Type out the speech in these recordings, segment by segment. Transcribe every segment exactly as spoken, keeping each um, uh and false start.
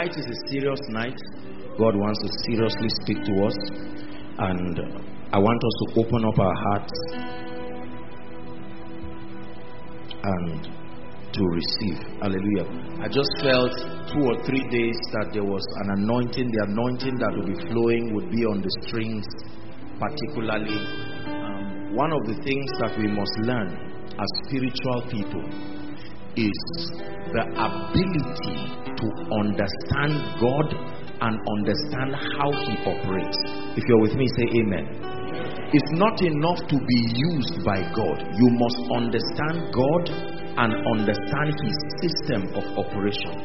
tonight is a serious night. God wants to seriously speak to us, and I want us to open up our hearts and to receive. Hallelujah. I just felt two or three days that there was an anointing. The anointing that will be flowing would be on the strings, particularly. Um, one of the things that we must learn as spiritual people is the ability to understand God and understand how He operates. If you're with me, say amen. It's not enough to be used by God. You must understand God and understand His system of operation.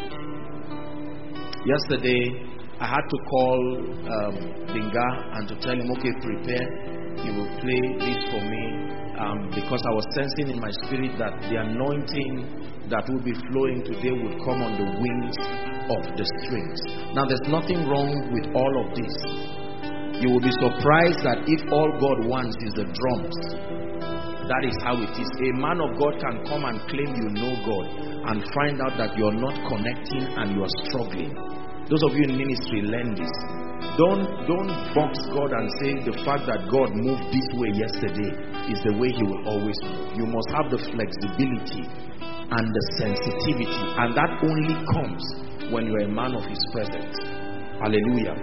Yesterday, I had to call um, Binga and to tell him, okay, prepare. He will play this for me um, because I was sensing in my spirit that the anointing that will be flowing today would come on the wings of the strings. Now, there's nothing wrong with all of this. You will be surprised that if all God wants is the drums, that is how it is. A man of God can come and claim you know God and find out that you're not connecting and you are struggling. Those of you in ministry, learn this. Don't, don't box God and say the fact that God moved this way yesterday is the way He will always move. You must have the flexibility and the sensitivity, and that only comes when you're a man of His presence. Hallelujah.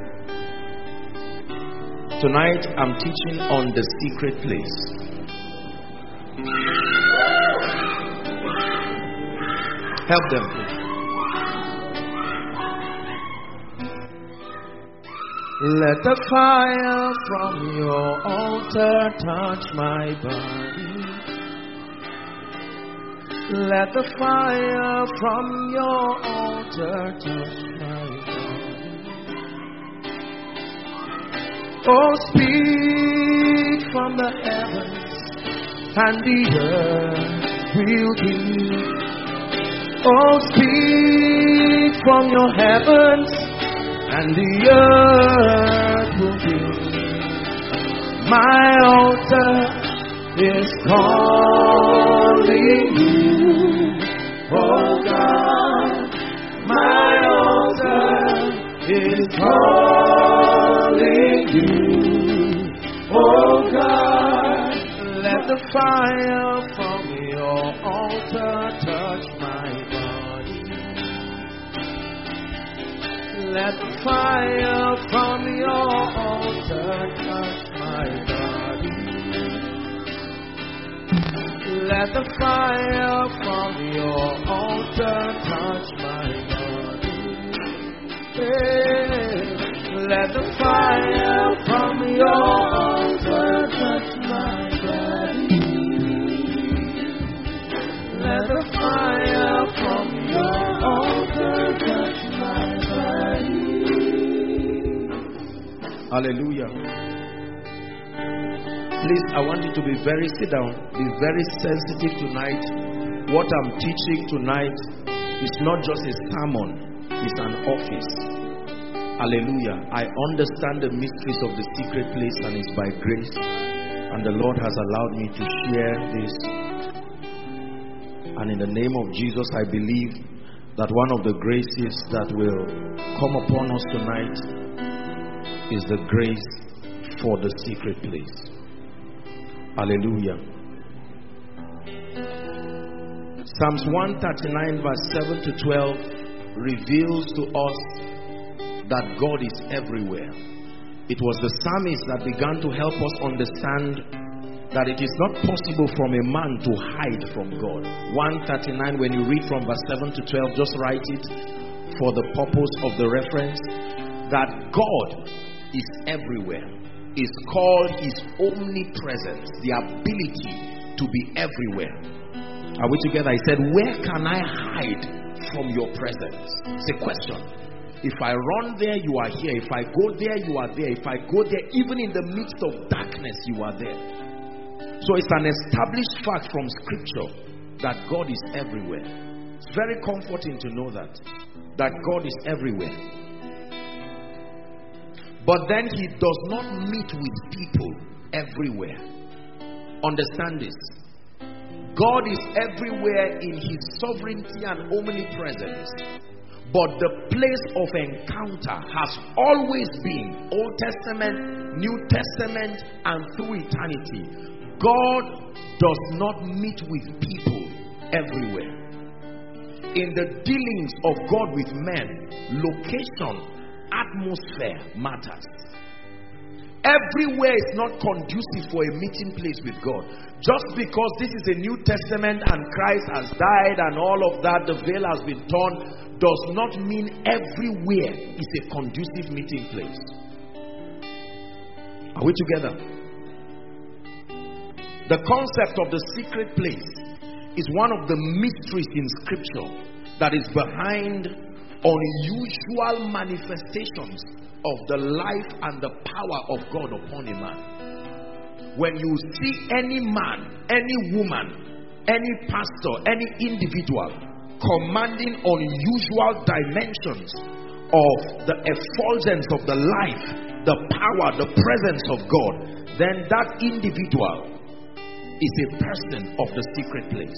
Tonight I'm teaching on the secret place. Help them, please. Let the fire from your altar touch my body. Let the fire from your altar touch my body. Oh, speak from the heavens, and the earth will hear. Oh, speak from your heavens, and the earth will hear. My altar is calling you, oh God. My altar is calling you, oh God. Let the fire from your altar touch my body. Let the fire from your altar touch my body. Let the fire from your altar touch my body. Hey, let the fire from your altar touch my body. Let the fire from your altar touch my body. Hallelujah. Please, I want you to be very, sit down, be very sensitive tonight. What I'm teaching tonight is not just a sermon, it's an office. Hallelujah. I understand the mysteries of the secret place, and it's by grace. And the Lord has allowed me to share this. And in the name of Jesus, I believe that one of the graces that will come upon us tonight is the grace for the secret place. Hallelujah. Psalms one thirty-nine verse seven to twelve reveals to us that God is everywhere. It was the psalmist that began to help us understand that it is not possible from a man to hide from God. one thirty-nine, when you read from verse seven to twelve, just write it for the purpose of the reference, that God is everywhere. Is called His omnipresence, the ability to be everywhere. Are we together? He said, where can I hide from your presence? It's a question. If I run there, you are here. If I go there, you are there. If I go there, even in the midst of darkness, you are there. So it's an established fact from Scripture that God is everywhere. It's very comforting to know that, that God is everywhere. But then He does not meet with people everywhere. Understand this. God is everywhere in His sovereignty and omnipresence. But the place of encounter has always been Old Testament, New Testament, and through eternity. God does not meet with people everywhere. In the dealings of God with men, location, atmosphere matters. Everywhere is not conducive for a meeting place with God. Just because this is a New Testament and Christ has died and all of that, the veil has been torn, does not mean everywhere is a conducive meeting place. Are we together? The concept of the secret place is one of the mysteries in Scripture that is behind unusual manifestations of the life and the power of God upon a man. When you see any man, any woman, any pastor, any individual commanding unusual dimensions of the effulgence of the life, the power, the presence of God, then that individual is a person of the secret place.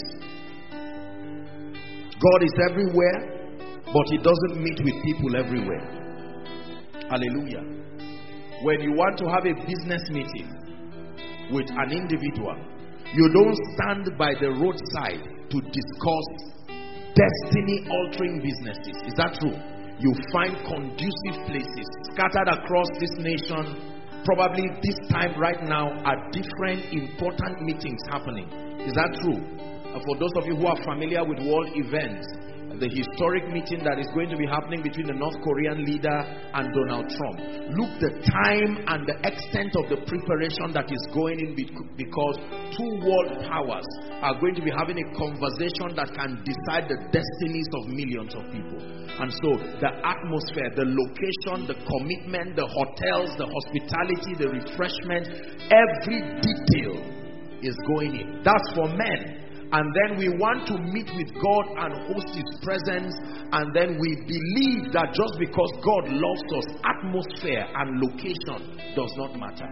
God is everywhere, but He doesn't meet with people everywhere. Hallelujah. When you want to have a business meeting with an individual, you don't stand by the roadside to discuss destiny altering businesses. Is that true? You find conducive places scattered across this nation. Probably this time right now are different important meetings happening. Is that true? And for those of you who are familiar with world events, the historic meeting that is going to be happening between the North Korean leader and Donald Trump. Look the time and the extent of the preparation that is going in, because two world powers are going to be having a conversation that can decide the destinies of millions of people. And so the atmosphere, the location, the commitment, the hotels, the hospitality, the refreshment, every detail is going in. That's for men. And then we want to meet with God and host His presence. And then we believe that just because God loves us, atmosphere and location does not matter.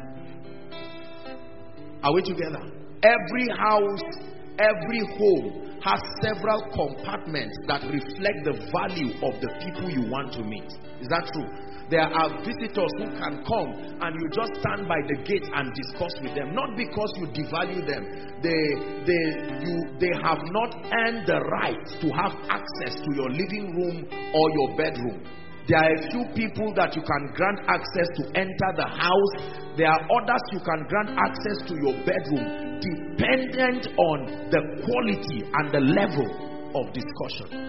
Are we together? Every house, every home has several compartments that reflect the value of the people you want to meet. Is that true? There are visitors who can come and you just stand by the gate and discuss with them. Not because you devalue them. They, they, you, they have not earned the right to have access to your living room or your bedroom. There are a few people that you can grant access to enter the house. There are others you can grant access to your bedroom, dependent on the quality and the level of discussion.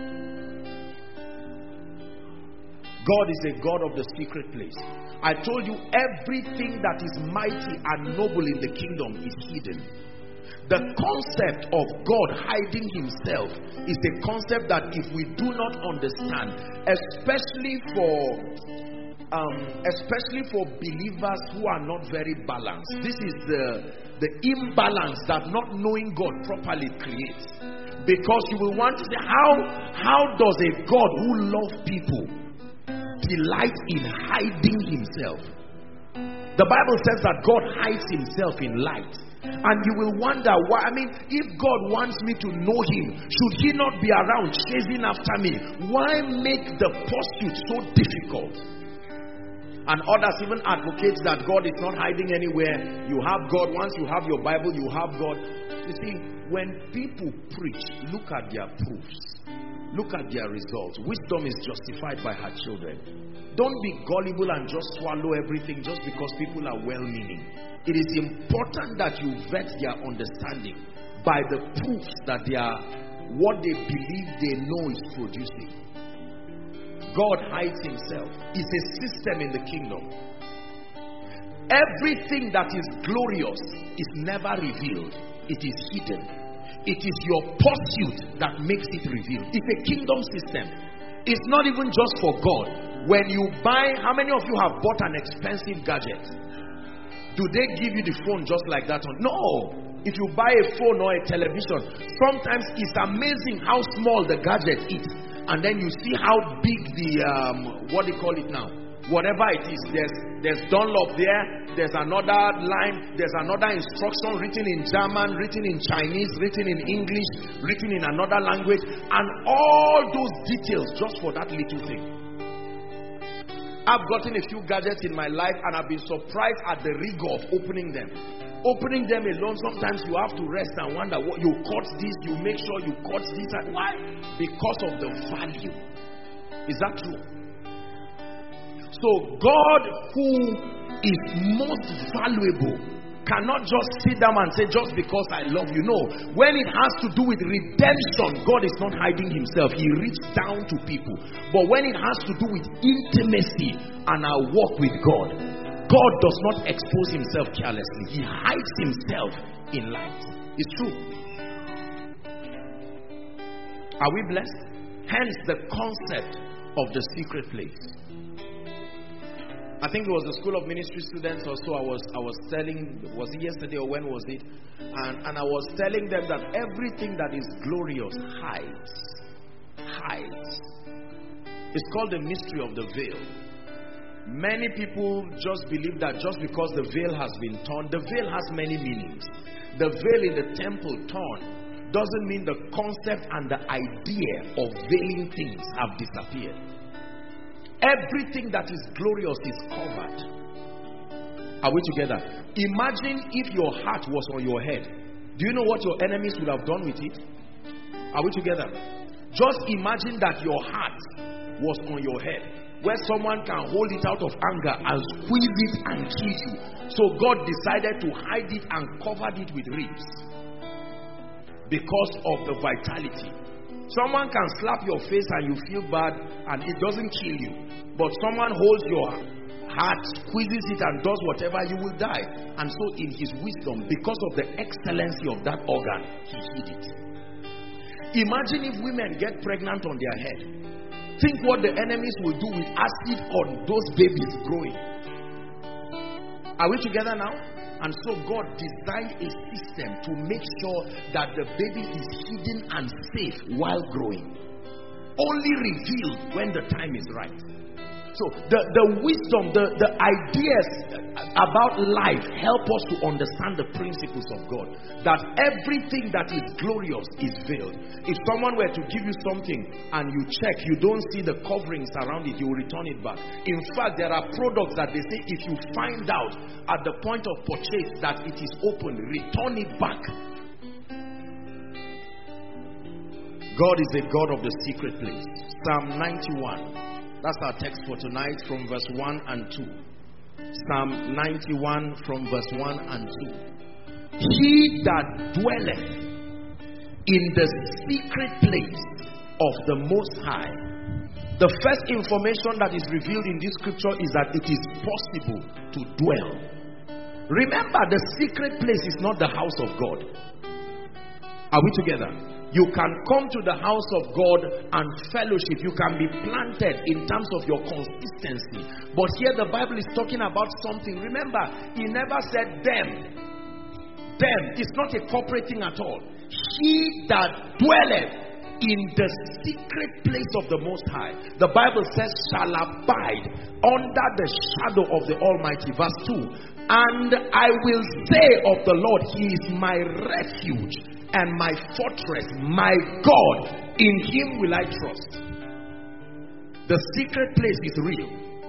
God is a God of the secret place. I told you everything that is mighty and noble in the kingdom is hidden. The concept of God hiding Himself is a concept that if we do not understand, especially for um, especially for believers who are not very balanced, this is the, the imbalance that not knowing God properly creates. Because you will want to say, how, how does a God who loves people delight in hiding Himself? The Bible says that God hides Himself in light. And you will wonder why. I mean, if God wants me to know Him, should He not be around chasing after me? Why make the pursuit so difficult? And others even advocate that God is not hiding anywhere. You have God. Once you have your Bible, you have God. You see, when people preach, look at their proofs. Look at their results. Wisdom is justified by her children. Don't be gullible and just swallow everything just because people are well-meaning. It is important that you vet their understanding by the proofs that they are, what they believe they know is producing. God hides Himself. It's a system in the kingdom. Everything that is glorious is never revealed. It is hidden. It is your pursuit that makes it revealed. It's a kingdom system. It's not even just for God. When you buy, how many of you have bought an expensive gadget? Do they give you the phone just like that one? No. If you buy a phone or a television, sometimes it's amazing how small the gadget is. And then you see how big the, um, what do you call it now? Whatever it is, there's there's Dunlop there, there's another line, there's another instruction written in German, written in Chinese, written in English, written in another language, and all those details just for that little thing. I've gotten a few gadgets in my life and I've been surprised at the rigor of opening them. Opening them alone, sometimes you have to rest and wonder, what you cut this, you make sure you cut this. And why? Because of the value. Is that true? So God, who is most valuable, cannot just sit down and say, just because I love you. No. When it has to do with redemption, God is not hiding himself. He reached down to people. But when it has to do with intimacy and our walk with God, God does not expose himself carelessly. He hides himself in light. It's true. Are we blessed? Hence the concept of the secret place. I think it was the School of Ministry students or so I was I was telling, was it yesterday or when was it? And, and I was telling them that everything that is glorious hides. Hides. It's called the mystery of the veil. Many people just believe that just because the veil has been torn, the veil has many meanings. The veil in the temple torn doesn't mean the concept and the idea of veiling things have disappeared. Everything that is glorious is covered. Are we together? Imagine if your heart was on your head. Do you know what your enemies would have done with it? Are we together? Just imagine that your heart was on your head, where someone can hold it out of anger and squeeze it and kill you. So God decided to hide it and covered it with ribs because of the vitality. Someone can slap your face and you feel bad and it doesn't kill you. But someone holds your heart, squeezes it and does whatever, you will die. And so in his wisdom, because of the excellency of that organ, he hid it. Imagine if women get pregnant on their head. Think what the enemies will do with acid on those babies growing. Are we together now? And so God designed a system to make sure that the baby is hidden and safe while growing. Only revealed when the time is right. So the, the wisdom, the, the ideas about life help us to understand the principles of God. That everything that is glorious is veiled. If someone were to give you something and you check, you don't see the coverings around it, you will return it back. In fact, there are products that they say if you find out at the point of purchase that it is open, return it back. God is a God of the secret place. Psalm ninety-one. That's our text for tonight from verse one and two. Psalm ninety-one from verse one and two. He that dwelleth in the secret place of the Most High. The first information that is revealed in this scripture is that it is possible to dwell. Remember, the secret place is not the house of God. Are we together? You can come to the house of God and fellowship. You can be planted in terms of your consistency. But here the Bible is talking about something. Remember, he never said them. Them. It's not a corporate thing at all. He that dwelleth in the secret place of the Most High, the Bible says, shall abide under the shadow of the Almighty. Verse two. And I will say of the Lord, he is my refuge and my fortress, my God, in him will I trust. The secret place is real.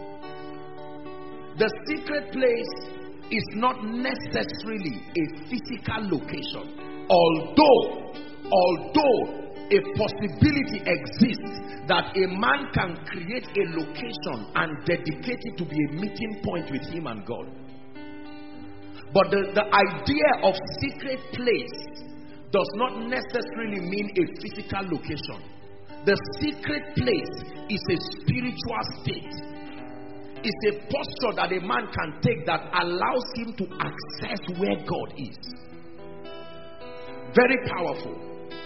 The secret place is not necessarily a physical location. Although, although a possibility exists that a man can create a location and dedicate it to be a meeting point with him and God. But the, the idea of secret place does not necessarily mean a physical location. The secret place is a spiritual state. It's a posture that a man can take that allows him to access where God is. Very powerful.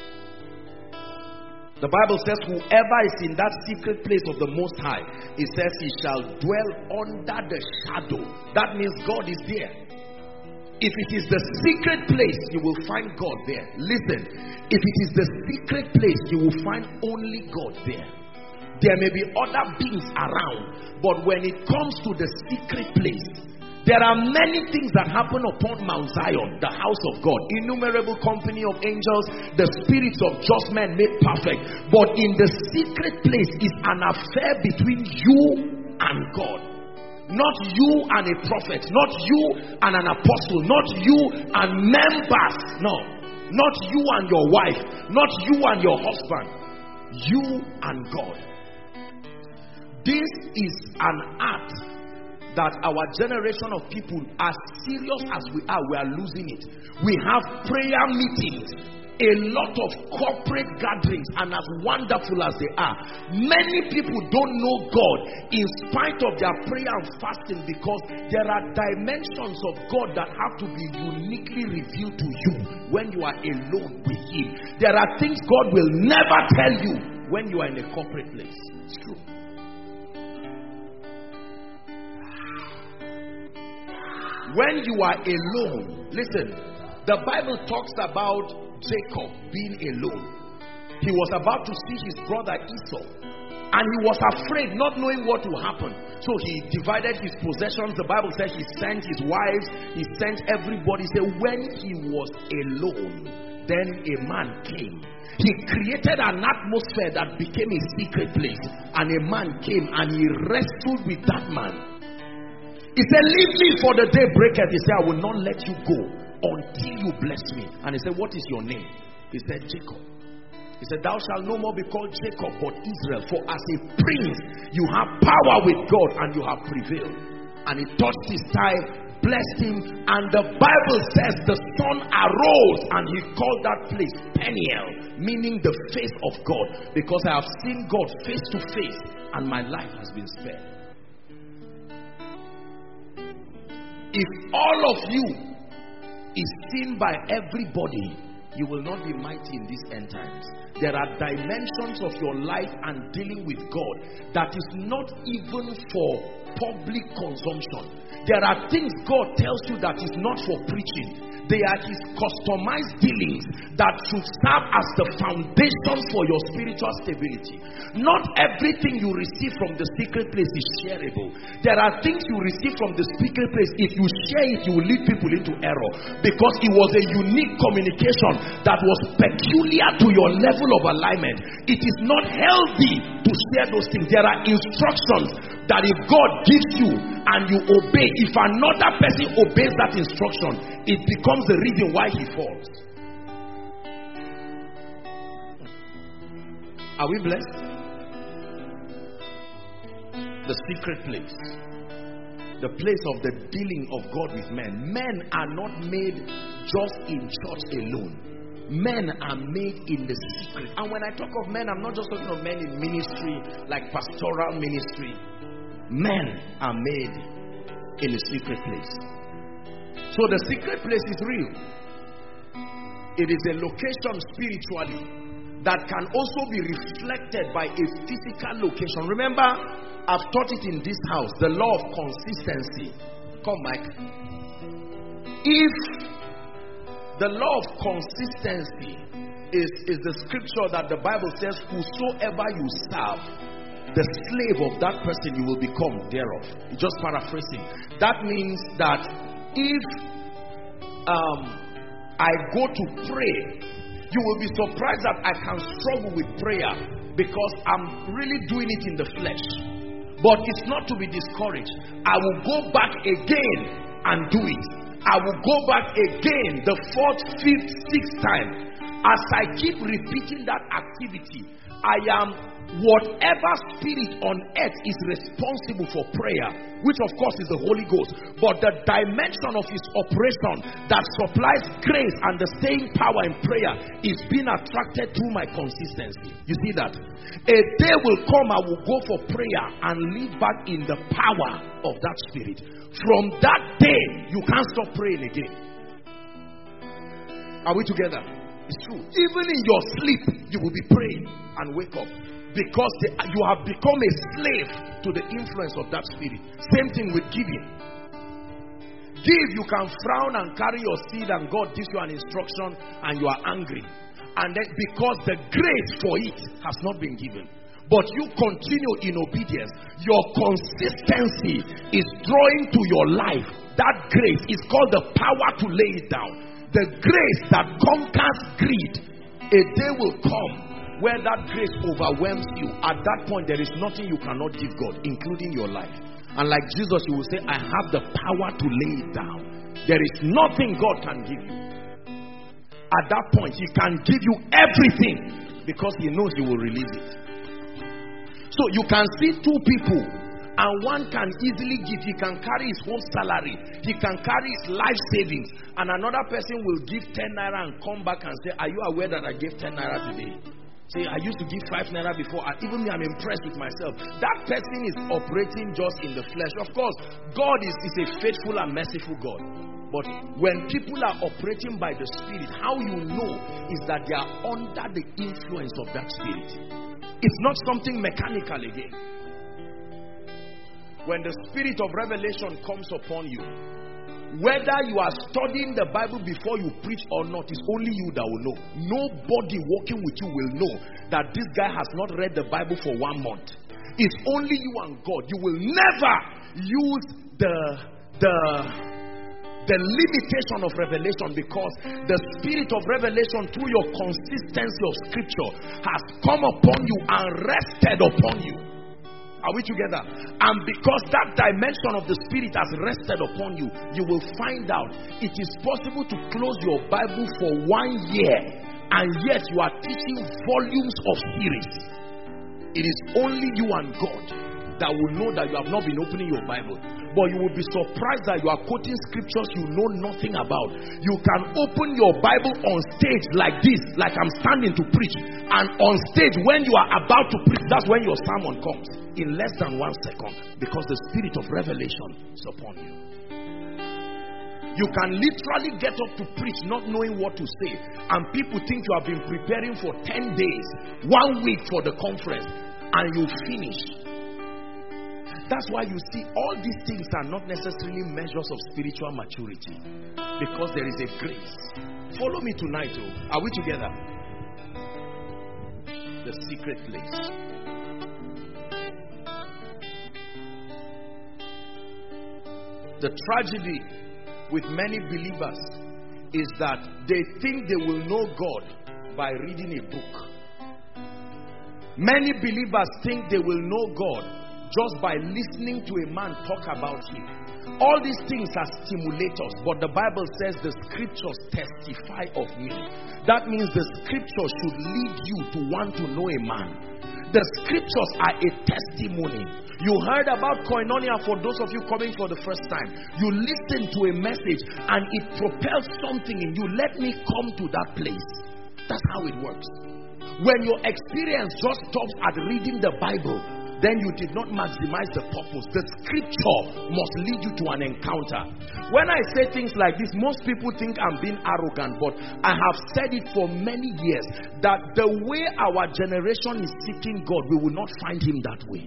The Bible says whoever is in that secret place of the Most High, it says he shall dwell under the shadow. That means God is there. If it is the secret place, you will find God there. Listen, if it is the secret place, you will find only God there. There may be other beings around, but when it comes to the secret place, there are many things that happen upon Mount Zion, the house of God. Innumerable company of angels, the spirits of just men made perfect. But in the secret place is an affair between you and God. Not you and a prophet, not you and an apostle, not you and members. No, not you and your wife, not you and your husband. You and God. This is an art that our generation of people, as serious as we are, we are losing it. We have prayer meetings, a lot of corporate gatherings, and as wonderful as they are, many people don't know God in spite of their prayer and fasting, because there are dimensions of God that have to be uniquely revealed to you when you are alone with Him. There are things God will never tell you when you are in a corporate place. It's true. When you are alone, listen, the Bible talks about Jacob being alone. He was about to see his brother Esau, and he was afraid, not knowing what will happen. So he divided his possessions. The Bible says he sent his wives, he sent everybody. So when he was alone, then a man came. He created an atmosphere that became a secret place, and a man came and he wrestled with that man. He said, leave me, for the day breaketh. He said, I will not let you go until you bless me. And he said, what is your name? He said, Jacob. He said, thou shalt no more be called Jacob, but Israel. For as a prince, you have power with God, and you have prevailed. And he touched his thigh, blessed him, and the Bible says the sun arose, and he called that place Peniel, meaning the face of God, because I have seen God face to face, and my life has been spared. If all of you is seen by everybody, you will not be mighty in these end times. There are dimensions of your life and dealing with God that is not even for public consumption. There are things God tells you that is not for preaching. They are His customized dealings that should serve as the foundation for your spiritual stability. Not everything you receive from the secret place is shareable. There are things you receive from the secret place. If you share it, you will lead people into error, because it was a unique communication that was peculiar to your level of alignment. It is not healthy to share those things. There are instructions that if God gives you and you obey, if another person obeys that instruction, it becomes the reason why he falls. Are we blessed? The secret place, the place of the dealing of God with men. Men are not made just in church alone. Men are made in the secret. And when I talk of men, I'm not just talking of men in ministry, like pastoral ministry. Men are made in the secret place. So the secret place is real. It is a location spiritually that can also be reflected by a physical location. Remember, I've taught it in this house, the law of consistency. Come, Mike. If the law of consistency is, is the scripture that the Bible says, whosoever you serve, the slave of that person you will become thereof. Just paraphrasing. That means that if um, I go to pray, you will be surprised that I can struggle with prayer because I'm really doing it in the flesh. But it's not to be discouraged. I will go back again and do it. I will go back again the fourth, fifth, sixth time. As I keep repeating that activity, I am, whatever spirit on earth is responsible for prayer, which of course is the Holy Ghost, but the dimension of his operation that supplies grace and the staying power in prayer is being attracted through my consistency. You see that? A day will come, I will go for prayer and live back in the power of that spirit. From that day, you can't stop praying again. Are we together? It's true. Even in your sleep, you will be praying and wake up. Because the, you have become a slave to the influence of that spirit. Same thing with giving. Give, you can frown and carry your seed and God gives you an instruction and you are angry. And then because the grace for it has not been given. but you continue in obedience, your consistency is drawing to your life that grace. Is called the power to lay it down. The grace that conquers greed. A day will come where that grace overwhelms you. At that point, there is nothing you cannot give God, including your life. And like Jesus, you will say, I have the power to lay it down. There is nothing God can give you. At that point, He can give you everything because He knows you will release it. So you can see two people and one can easily give. He can carry his whole salary. He can carry his life savings. And another person will give ten naira and come back and say, are you aware that I gave ten naira today? Say, I used to give five naira before. And even me, I'm impressed with myself. That person is operating just in the flesh. Of course, God is, is a faithful and merciful God. But when people are operating by the Spirit, how you know is that they are under the influence of that Spirit. It's not something mechanical again. When the Spirit of revelation comes upon you, whether you are studying the Bible before you preach or not, it's only you that will know. Nobody walking with you will know that this guy has not read the Bible for one month. It's only you and God. You will never use the the the limitation of revelation, because the Spirit of revelation through your consistency of Scripture has come upon you and rested upon you. Are we together? And because that dimension of the Spirit has rested upon you, you will find out it is possible to close your Bible for one year and yet you are teaching volumes of series. It is only you and God that will know that you have not been opening your Bible. But you will be surprised that you are quoting scriptures you know nothing about. You can open your Bible on stage like this, like I'm standing to preach. And on stage, when you are about to preach, that's when your sermon comes. In less than one second. Because the Spirit of revelation is upon you. You can literally get up to preach not knowing what to say. And people think you have been preparing for ten days, one week for the conference. And you finish. That's why you see all these things are not necessarily measures of spiritual maturity, because there is a grace. Follow me tonight, oh. Are we together? The secret place. The tragedy with many believers is that they think they will know God by reading a book. Many believers think they will know God just by listening to a man talk about Him. All these things are stimulators, but the Bible says the scriptures testify of me. That means the scriptures should lead you to want to know a man. The scriptures are a testimony. You heard about koinonia for those of you coming for the first time. You listen to a message and it propels something in you. Let me come to that place. That's how it works. When your experience just stops at reading the Bible, then you did not maximize the purpose. The scripture must lead you to an encounter. When I say things like this, most people think I'm being arrogant, but I have said it for many years that the way our generation is seeking God, we will not find Him that way.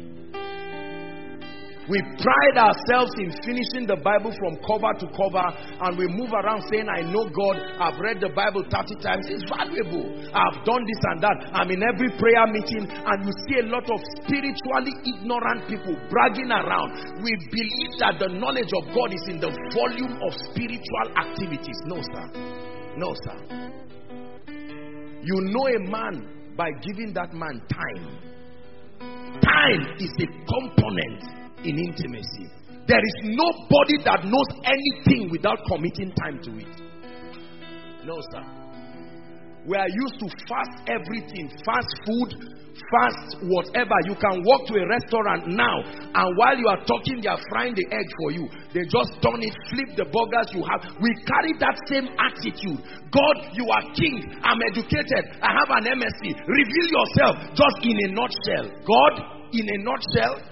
We pride ourselves in finishing the Bible from cover to cover, and we move around saying, I know God, I've read the Bible thirty times. It's valuable. I've done this and that. I'm in every prayer meeting, and you see a lot of spiritually ignorant people bragging around. We believe that the knowledge of God is in the volume of spiritual activities. No, sir. No, sir. You know a man by giving that man time. Time is a component in intimacy. There is nobody that knows anything without committing time to it. No, sir. We are used to fast everything, fast food, fast whatever. You can walk to a restaurant now, and while you are talking, they are frying the egg for you. They just turn it, flip the burgers you have. We carry that same attitude. God, you are king. I'm educated. I have an M S C. Reveal yourself just in a nutshell. God, in a nutshell.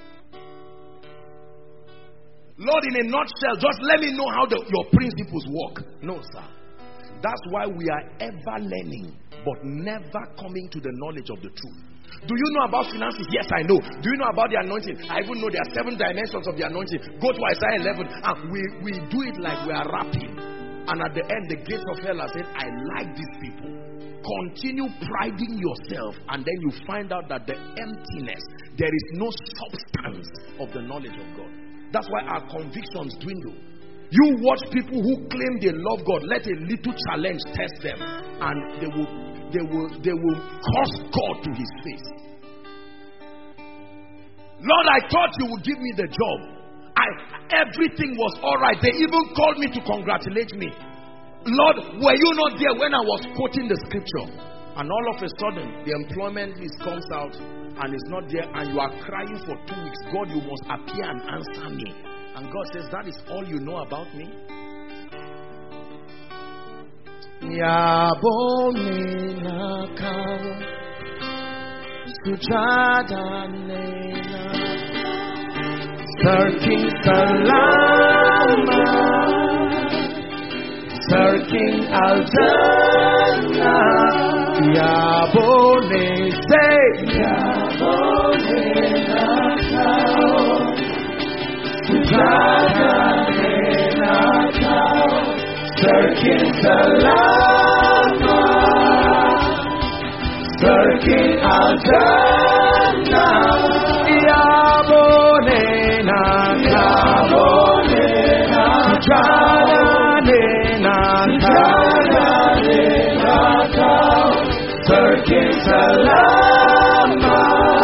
Lord, in a nutshell, just let me know how the, your principles work. No, sir. That's why we are ever learning, but never coming to the knowledge of the truth. Do you know about finances? Yes, I know. Do you know about the anointing? I even know there are seven dimensions of the anointing. Go to Isaiah eleven, and we, we do it like we are rapping. And at the end, the gates of hell are saying, I like these people. continue priding yourself, and then you find out that the emptiness, there is no substance of the knowledge of God. That's why our convictions dwindle. You watch people who claim they love God, let a little challenge test them, and they will they will they will curse God to his face. Lord, I thought you would give me the job. I everything was all right. They even called me to congratulate me. Lord, were you not there when I was quoting the scripture? And all of a sudden, the employment list comes out and it's not there, and you are crying for two weeks. God, you must appear and answer me. And God says, that is all you know about me? Searching Salama, searching Al-Jannah, Yabone, say Yabone Nakao, Sujadane Nakao, searching Salama, searching Al-Jannah, Yabone Nakao, Sujadane Nakao, searching Salama,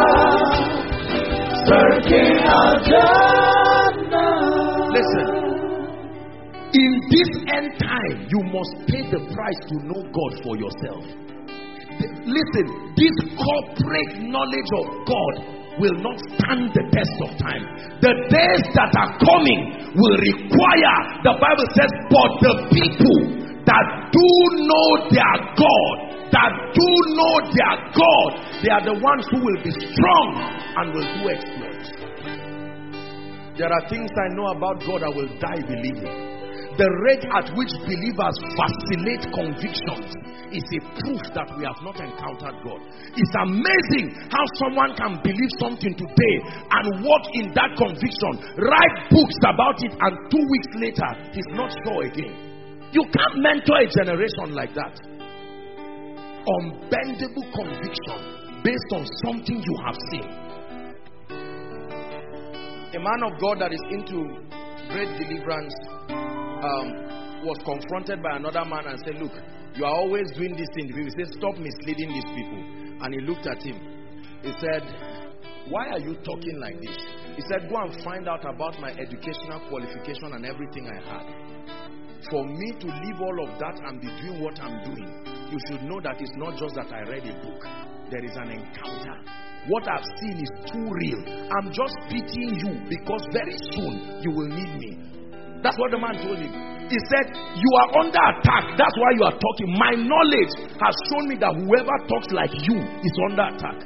searching Al-Jannah. Listen, in this end time, you must pay the price to know God for yourself. Listen, this corporate knowledge of God will not stand the test of time. The days that are coming will require, the Bible says, but the people that do know their God, that do know their God, they are the ones who will be strong and will do exploits. There are things I know about God I will die believing. The rate at which believers vacillate convictions is a proof that we have not encountered God. It's amazing how someone can believe something today and walk in that conviction, write books about it, and two weeks later, he's not sure again. You can't mentor a generation like that. Unbendable conviction based on something you have seen. A man of God that is into great deliverance um, was confronted by another man and said, look, you are always doing this thing. He said, stop misleading these people. And he looked at him. He said, why are you talking like this? He said, go and find out about my educational qualification and everything I had. For me to leave all of that and be doing what I'm doing, you should know that it's not just that I read a book. There is an encounter. What I've seen is too real. I'm just pitying you because very soon you will need me. That's what the man told him. He said, you are under attack. That's why you are talking. My knowledge has shown me that whoever talks like you is under attack.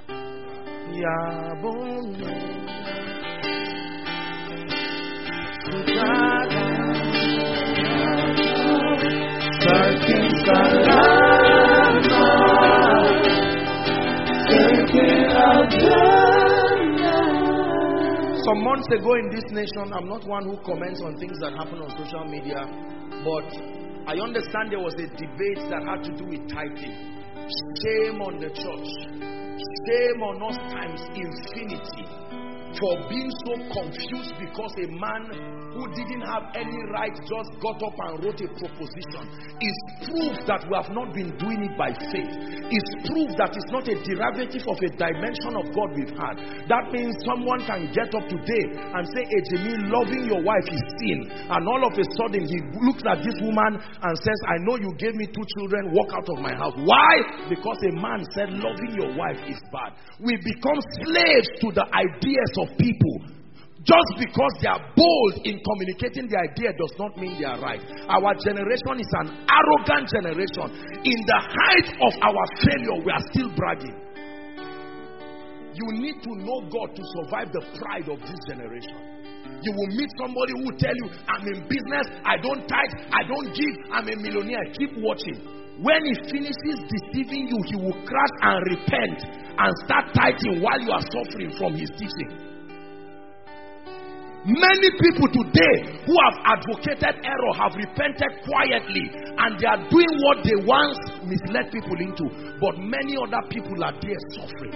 Some months ago in this nation, I'm not one who comments on things that happen on social media, but I understand there was a debate that had to do with tithing. Shame on the church. Shame on us times infinity for being so confused because a man who didn't have any right just got up and wrote a proposition. It's proof that we have not been doing it by faith. It's proof that it's not a derivative of a dimension of God we've had. That means someone can get up today and say, Ejimi, loving your wife is sin. And all of a sudden he looks at this woman and says, I know you gave me two children, walk out of my house. Why? Because a man said loving your wife is bad. We become slaves to the ideas of people. Just because they are bold in communicating the idea does not mean they are right. Our generation is an arrogant generation. In the height of our failure, we are still bragging. You need to know God to survive the pride of this generation. You will meet somebody who will tell you, I'm in business, I don't tithe, I don't give, I'm a millionaire. Keep watching. When he finishes deceiving you, he will crash and repent and start tithing while you are suffering from his teaching. Many people today who have advocated error have repented quietly, and they are doing what they once misled people into. But many other people are there suffering.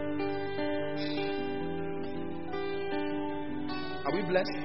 Are we blessed?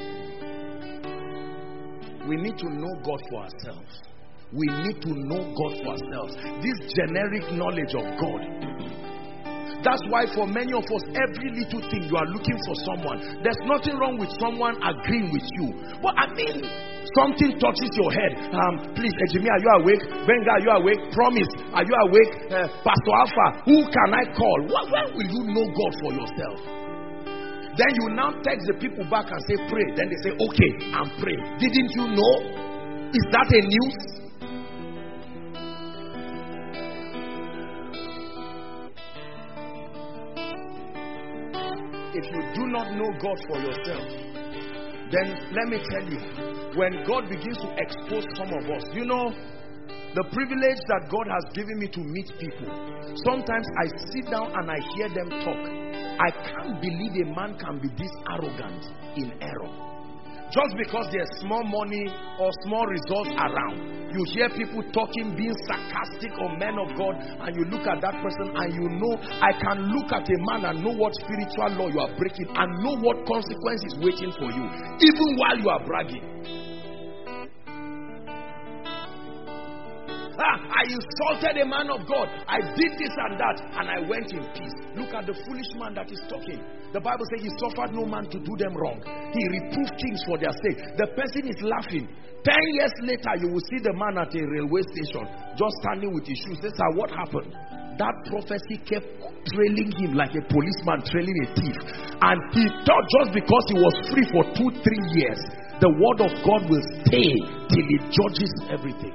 We need to know God for ourselves. We need to know God for ourselves. This generic knowledge of God. That's why for many of us, every little thing you are looking for someone. There's nothing wrong with someone agreeing with you. But I mean, something touches your head. Um, please, Ejimi, are you awake? Benga, are you awake? Promise, are you awake? Uh, Pastor Alpha, who can I call? Well, when will you know God for yourself? Then you now text the people back and say, pray. Then they say, okay, I'm praying. Didn't you know? Is that a news? If you do not know God for yourself, then let me tell you, when God begins to expose some of us, you know, the privilege that God has given me to meet people, sometimes I sit down and I hear them talk. I can't believe a man can be this arrogant in error. Just because there's small money or small results around, you hear people talking, being sarcastic on men of God, and you look at that person and you know, I can look at a man and know what spiritual law you are breaking and know what consequence is waiting for you, even while you are bragging. Ah, I insulted a man of God. I did this and that, and I went in peace. Look at the foolish man that is talking. The Bible says he suffered no man to do them wrong. He reproved kings for their sake. The person is laughing. Ten years later, you will see the man at a railway station, just standing with his shoes. This is what happened. That prophecy kept trailing him like a policeman trailing a thief. And he thought just because he was free for two, three years, the word of God will stay till it judges everything.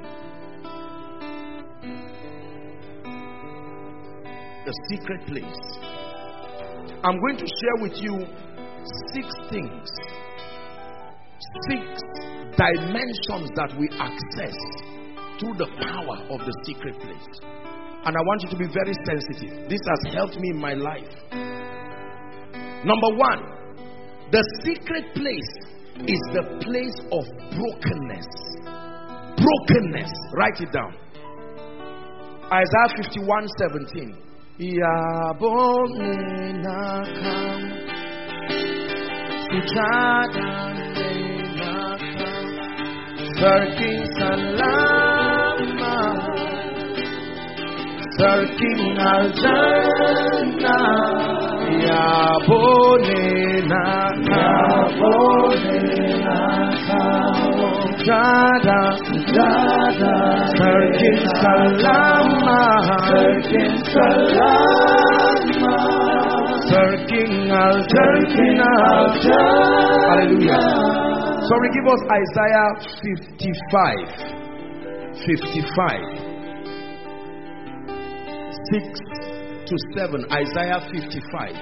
The secret place. I'm going to share with you six things, six dimensions that we access through the power of the secret place. And I want you to be very sensitive. This has helped me in my life. Number one, the secret place is the place of brokenness. Brokenness. Write it down. Isaiah fifty-one seventeen. Yabomenakam Sujadamenakam Sarking Salama Sarking Aljana Yabomenakam Sujada Sujada Sarking Salama Sarking Salama Sarking Aljana. Hallelujah. Sorry, give us Isaiah fifty-five. fifty-five. six to seven. Isaiah fifty-five.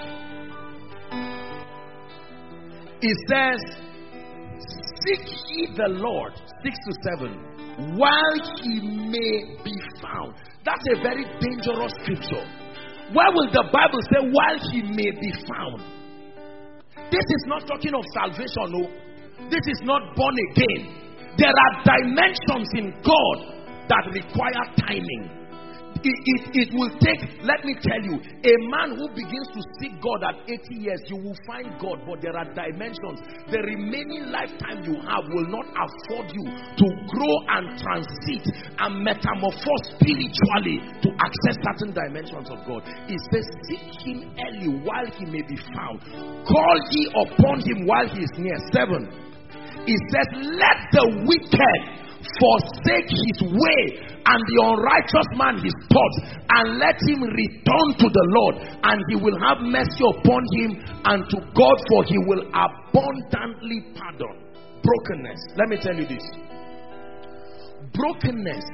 It says, seek ye the Lord, six to seven, while he may be found. That's a very dangerous scripture. Where will the Bible say, while he may be found? This is not talking of salvation, no. This is not born again. There are dimensions in God that require timing. It, it, it will take, let me tell you, a man who begins to seek God at eighty years, you will find God, but there are dimensions. The remaining lifetime you have will not afford you to grow and transit and metamorphose spiritually to access certain dimensions of God. It says, seek him early while he may be found. Call ye upon him while he is near. Seven. It says, let the wicked forsake his way, and the unrighteous man his thoughts, and let him return to the Lord, and he will have mercy upon him, and to God, for he will abundantly pardon. Brokenness. Let me tell you this. Brokenness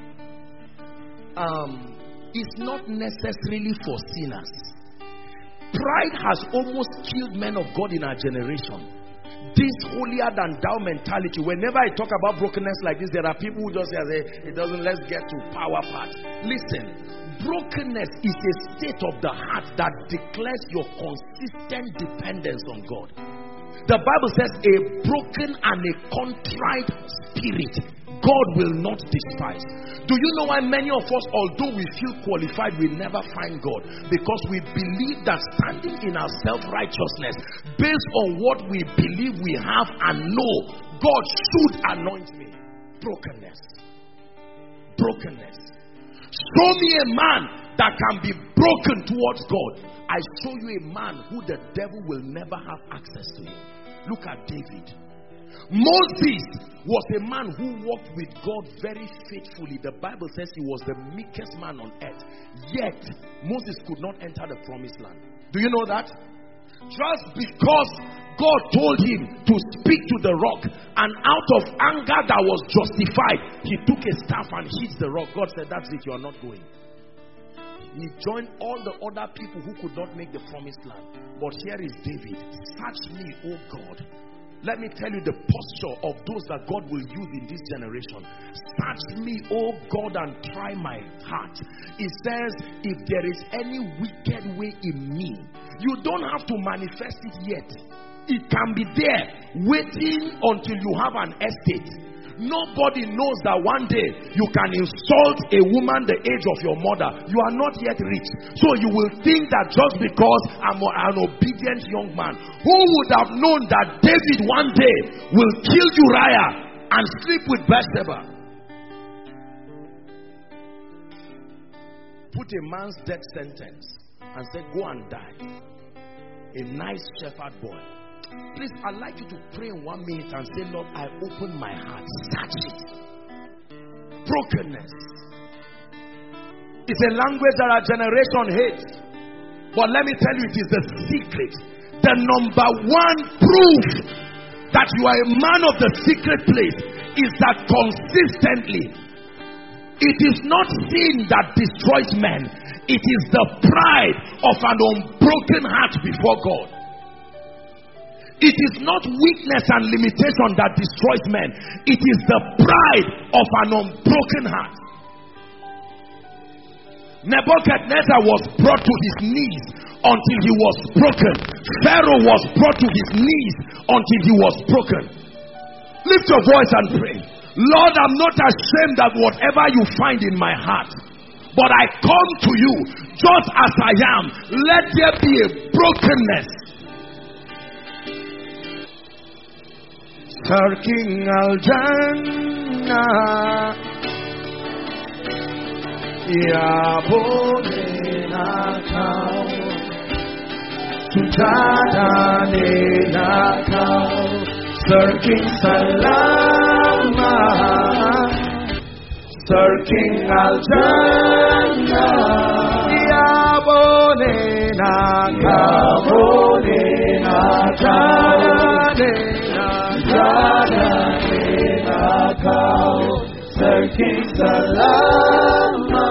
um, is not necessarily for sinners. Pride has almost killed men of God in our generation. This holier than thou mentality. Whenever I talk about brokenness like this, there are people who just say, it doesn't, let's get to power part. Listen, brokenness is a state of the heart that declares your consistent dependence on God. The Bible says a broken and a contrite spirit God will not despise. Do you know why many of us, although we feel qualified, we never find God? Because we believe that standing in our self-righteousness, based on what we believe we have and know, God should anoint me. Brokenness. Brokenness. Show me a man that can be broken towards God. I show you a man who the devil will never have access to him. Look at David. Moses was a man who walked with God very faithfully. The Bible says he was the meekest man on earth. Yet, Moses could not enter the promised land. Do you know that? Just because God told him to speak to the rock, and out of anger that was justified, he took a staff and hit the rock. God said, that's it, you are not going. He joined all the other people who could not make the promised land. But here is David. Search me, O God. Let me tell you the posture of those that God will use in this generation. Search me, O God, and try my heart. It says, if there is any wicked way in me, you don't have to manifest it yet. It can be there, waiting until you have an estate. Nobody knows that one day you can insult a woman the age of your mother. You are not yet rich. So you will think that just because I'm an obedient young man, who would have known that David one day will kill Uriah and sleep with Bathsheba? Put a man's death sentence and said, go and die. A nice shepherd boy. Please, I'd like you to pray in one minute and say, Lord, I open my heart. Search it. Brokenness. It's a language that our generation hates. But let me tell you, it is the secret. The number one proof that you are a man of the secret place is that consistently, it is not sin that destroys men. It is the pride of an unbroken heart before God. It is not weakness and limitation that destroys men. It is the pride of an unbroken heart. Nebuchadnezzar was brought to his knees until he was broken. Pharaoh was brought to his knees until he was broken. Lift your voice and pray. Lord, I'm not ashamed of whatever you find in my heart, but I come to you just as I am. Let there be a brokenness. Searching al-Jannah, Ya Bonenakau, Sutadanenakau, searching Salama, searching al-Jannah, Ya Bonenakau, Bonenakau, searching Salama,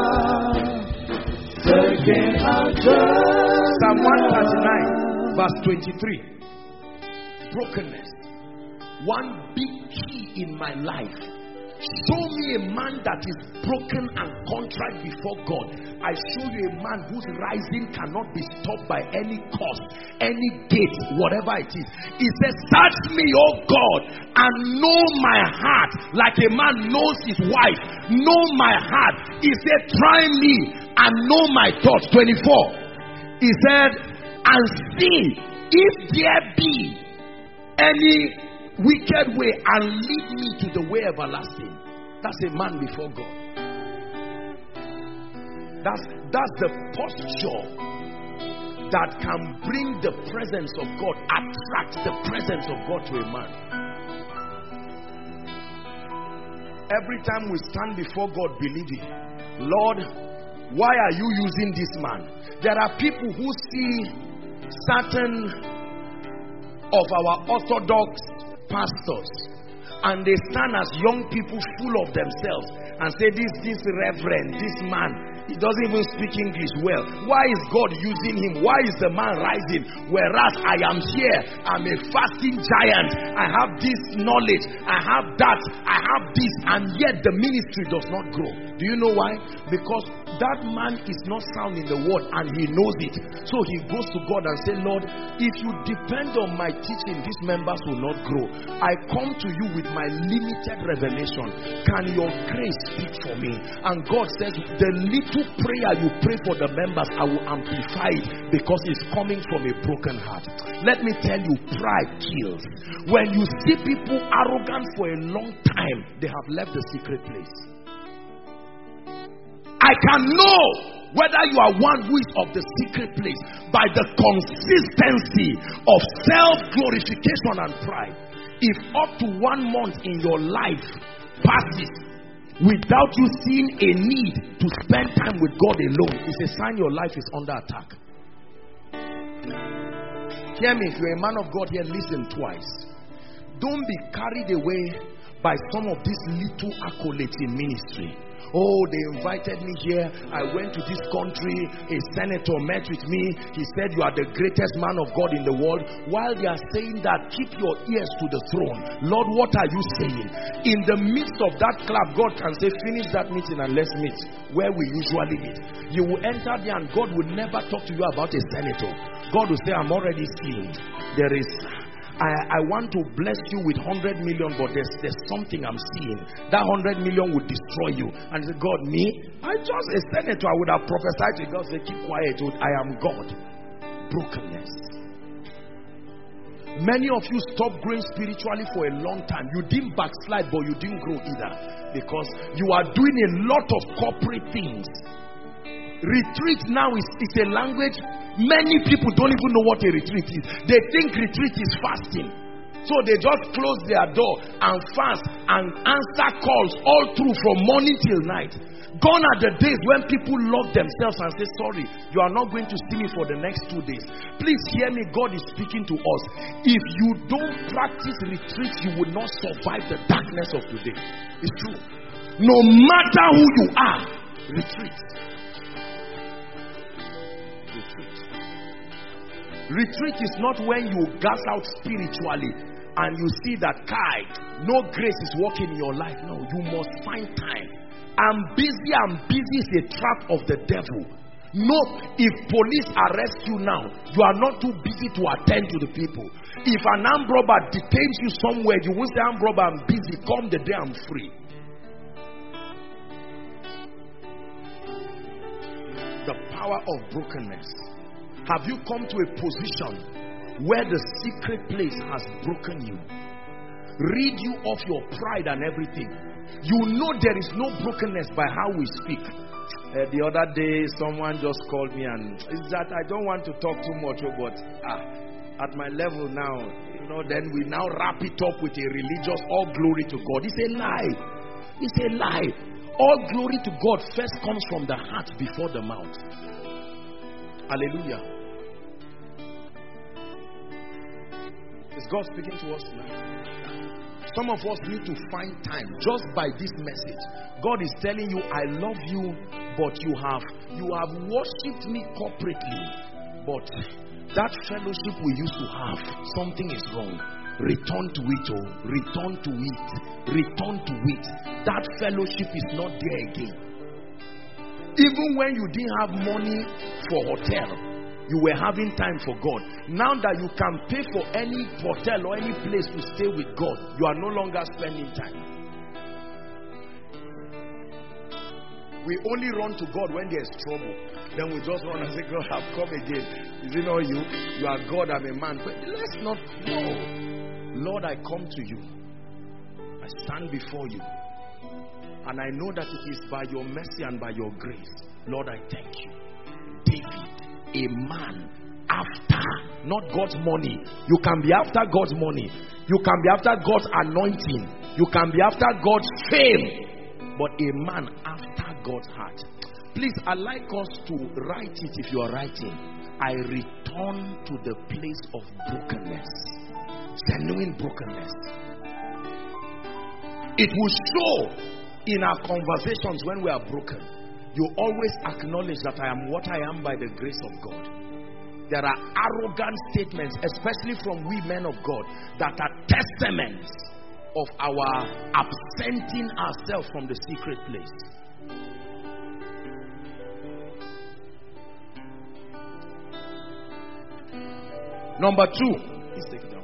searching Psalm one thirty-nine, verse twenty-three. Brokenness. One big key in my life. Show me a man that is broken and contrite before God. I show you a man whose rising cannot be stopped by any cost, any gate, whatever it is. He says, search me, O God, and know my heart, like a man knows his wife. Know my heart. He said, try me and know my thoughts. twenty-four. He said, and see if there be any wicked way, and lead me to the way everlasting. That's a man before God. That's, that's the posture that can bring the presence of God, attract the presence of God to a man. Every time we stand before God believing, Lord, why are you using this man? There are people who see certain of our orthodox pastors, and they stand as young people full of themselves and say, this this reverend, this man, he doesn't even speak English well. Why is God using him? Why is the man rising? Whereas I am here, I'm a fasting giant, I have this knowledge, I have that, I have this, and yet the ministry does not grow. Do you know why? Because that man is not sound in the word and he knows it. So he goes to God and says, Lord, if you depend on my teaching, these members will not grow. I come to you with my limited revelation. Can your grace speak for me? And God says, the little prayer you pray for the members, I will amplify it because it's coming from a broken heart. Let me tell you, pride kills. When you see people arrogant for a long time, they have left the secret place. I can know whether you are one who is of the secret place by the consistency of self-glorification and pride. If up to one month in your life passes without you seeing a need to spend time with God alone, it's a sign your life is under attack. Hear me, if you're a man of God here, listen twice. Don't be carried away by some of these little accolades in ministry. Oh, they invited me here. I went to this country. A senator met with me. He said, you are the greatest man of God in the world. While they are saying that, keep your ears to the throne. Lord, what are you saying? In the midst of that clap, God can say, finish that meeting and let's meet where we usually meet. You will enter there and God will never talk to you about a senator. God will say, I'm already seeing. There is... I, I want to bless you with one hundred million, but there's, there's something I'm seeing. That one hundred million would destroy you. And say, God, me? I'm just a senator. I would have prophesied to God, say, keep quiet. I am God. Brokenness. Many of you stopped growing spiritually for a long time. You didn't backslide, but you didn't grow either. Because you are doing a lot of corporate things. Retreat now is, is a language. Many people don't even know what a retreat is. They think retreat is fasting. So they just close their door and fast and answer calls all through from morning till night. Gone are the days when people lock themselves and say, sorry, you are not going to see me for the next two days. Please hear me, God is speaking to us. If you don't practice retreat, you will not survive the darkness of today. It's true. No matter who you are, retreat. Retreat is not when you gas out spiritually and you see that Kai, no grace is working in your life. No, you must find time. I'm busy, I'm busy is a trap of the devil. No, if police arrest you now, you are not too busy to attend to the people. If an armed robber detains you somewhere, you will say, armed robber, I'm busy. Come the day I'm free. The power of brokenness. Have you come to a position where the secret place has broken you? Rid you of your pride and everything. You know there is no brokenness by how we speak. Uh, the other day, someone just called me and it's that I don't want to talk too much, but ah, at my level now, you know, then we now wrap it up with a religious all glory to God. It's a lie. It's a lie. All glory to God first comes from the heart before the mouth. Hallelujah. Is God speaking to us now? Some of us need to find time just by this message. God is telling you, I love you, but you have you have worshipped me corporately. But that fellowship we used to have, something is wrong. Return to it, oh, return to it, return to it. That fellowship is not there again. Even when you didn't have money for hotel, you were having time for God. Now that you can pay for any hotel or any place to stay with God, you are no longer spending time. We only run to God when there is trouble. Then we just run and say, God, I've come again. Is it not you? You are God, I'm a man. But let's not, no. Lord, I come to you. I stand before you. And I know that it is by your mercy and by your grace. Lord, I thank you. David, a man after, not God's money. You can be after God's money. You can be after God's anointing. You can be after God's fame. But a man after God's heart. Please, I'd like us to write it if you are writing. I return to the place of brokenness. Genuine brokenness. It will show in our conversations when we are broken. You always acknowledge that I am what I am by the grace of God. There are arrogant statements, especially from we men of God, that are testaments of our absenting ourselves from the secret place. Number two, please take it down.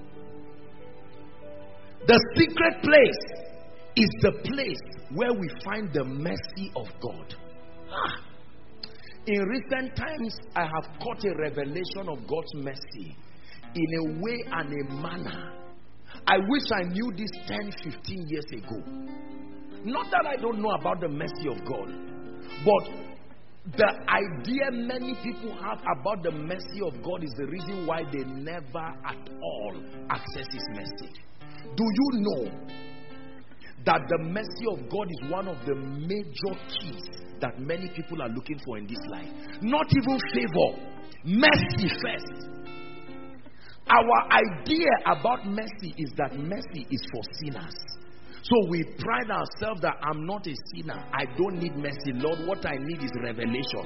The secret place is the place where we find the mercy of God. Ah. In recent times, I have caught a revelation of God's mercy in a way and a manner. I wish I knew this ten, fifteen years ago. Not that I don't know about the mercy of God, but the idea many people have about the mercy of God is the reason why they never at all access His mercy. Do you know that the mercy of God is one of the major keys that many people are looking for in this life? Not even favor, mercy first. Our idea about mercy is that mercy is for sinners. So we pride ourselves that I'm not a sinner. I don't need mercy. Lord, what I need is revelation.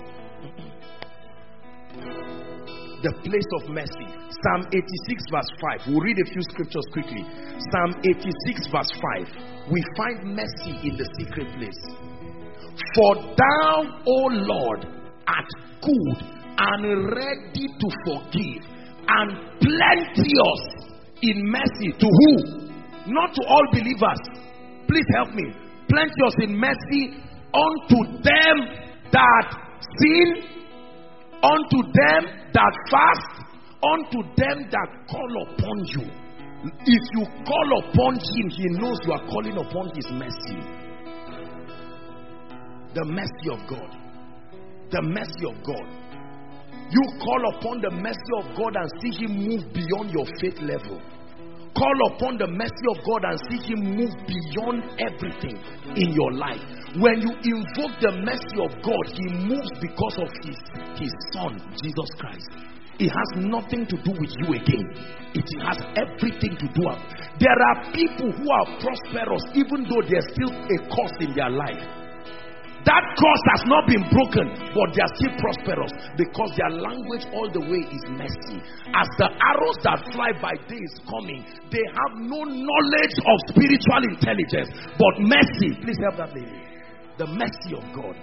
The place of mercy. Psalm eighty-six verse five. We'll read a few scriptures quickly. Psalm eighty-six verse five. We find mercy in the secret place. For thou, O Lord, art good and ready to forgive, and plenteous in mercy. To who? Not to all believers. Please help me. Plenteous in mercy unto them that sin, unto them that fast, unto them that call upon you. If you call upon Him, He knows you are calling upon His mercy. The mercy of God. The mercy of God. You call upon the mercy of God and see Him move beyond your faith level. Call upon the mercy of God and see Him move beyond everything in your life. When you invoke the mercy of God, He moves because of His, His Son, Jesus Christ. It has nothing to do with you again. It has everything to do with. There are people who are prosperous even though there's still a curse in their life. That curse has not been broken, but they are still prosperous because their language all the way is mercy. As the arrows that fly by day is coming, they have no knowledge of spiritual intelligence, but mercy. Please help that lady. The mercy of God.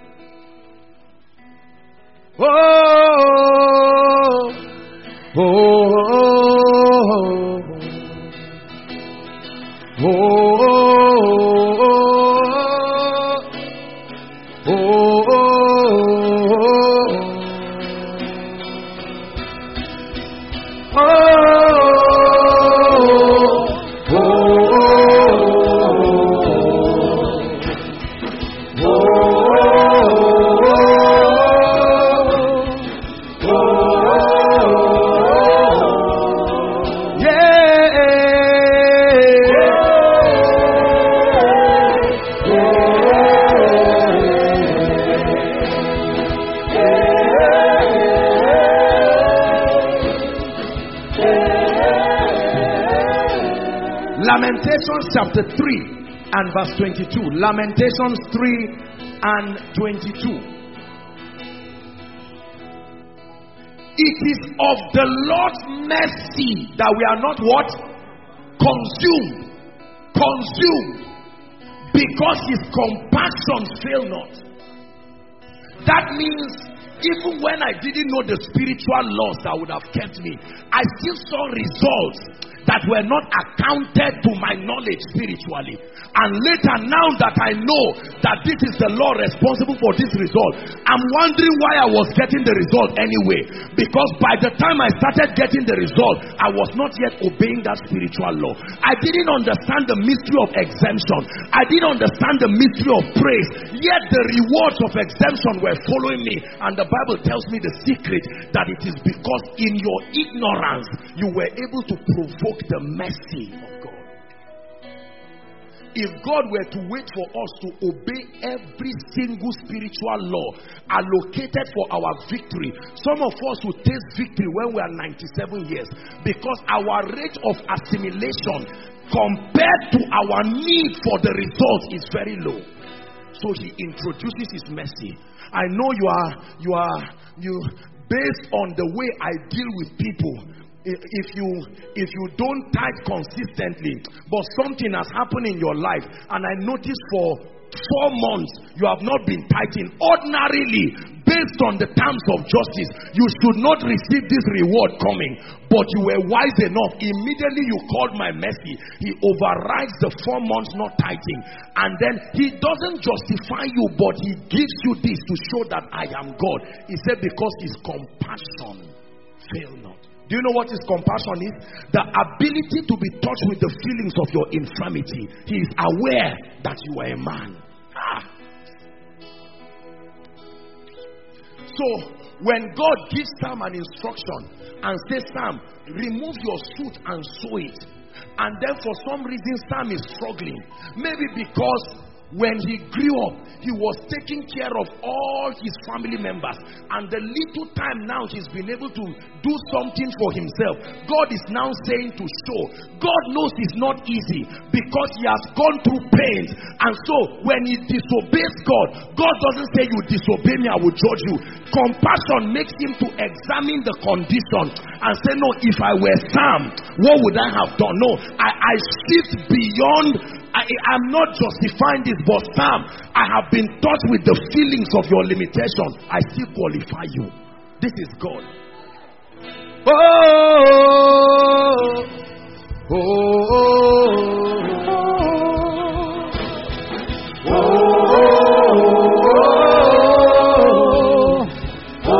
Oh, oh, oh, oh, oh, oh, Lamentations chapter three and verse twenty-two. Lamentations three and twenty-two. It is of the Lord's mercy that we are not what? Consumed. Consumed. Because His compassions fail not. That means even when I didn't know the spiritual laws that would have kept me, I still saw results that were not accounted to my knowledge spiritually. And later, now that I know that this is the law responsible for this result, I'm wondering why I was getting the result anyway. Because by the time I started getting the result, I was not yet obeying that spiritual law. I didn't understand the mystery of exemption. I didn't understand the mystery of praise. Yet the rewards of exemption were following me. And the Bible tells me the secret, that it is because in your ignorance, you were able to provoke the mercy of God. If God were to wait for us to obey every single spiritual law allocated for our victory, some of us would taste victory when we are ninety-seven years, because our rate of assimilation compared to our need for the result is very low. So He introduces His mercy. I know you are you are you based on the way I deal with people. If you if you don't tithe consistently, but something has happened in your life, and I noticed for four months you have not been tithing. Ordinarily, based on the terms of justice, you should not receive this reward coming. But you were wise enough. Immediately you called my mercy. He overrides the four months not tithing. And then he doesn't justify you, but he gives you this to show that I am God. He said, because his compassion fail not. Do you know what his compassion is? The ability to be touched with the feelings of your infirmity. He is aware that you are a man. Ah. So, when God gives Sam an instruction and says, Sam, remove your suit and sew it. And then for some reason, Sam is struggling. Maybe because when he grew up, he was taking care of all his family members. And the little time now he's been able to do something for himself, God is now saying to show. God knows it's not easy because he has gone through pains. And so when he disobeys God, God doesn't say, you disobey me, I will judge you. Compassion makes him to examine the condition and say, no, if I were Sam, what would I have done? No, I, I shift beyond. I am not justifying this, but Sam, I have been touched with the feelings of your limitation. I still qualify you. This is God. Oh, oh, oh, oh, oh,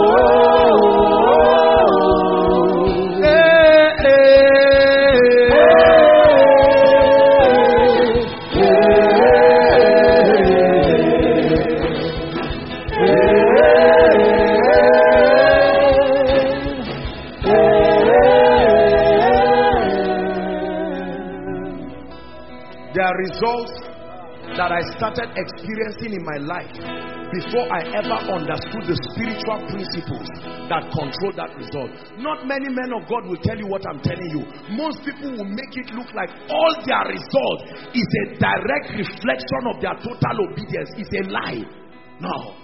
oh, eh, results that I started experiencing in my life before I ever understood the spiritual principles that control that result. Not many men of God will tell you what I'm telling you. Most people will make it look like all their result is a direct reflection of their total obedience. It's a lie. No.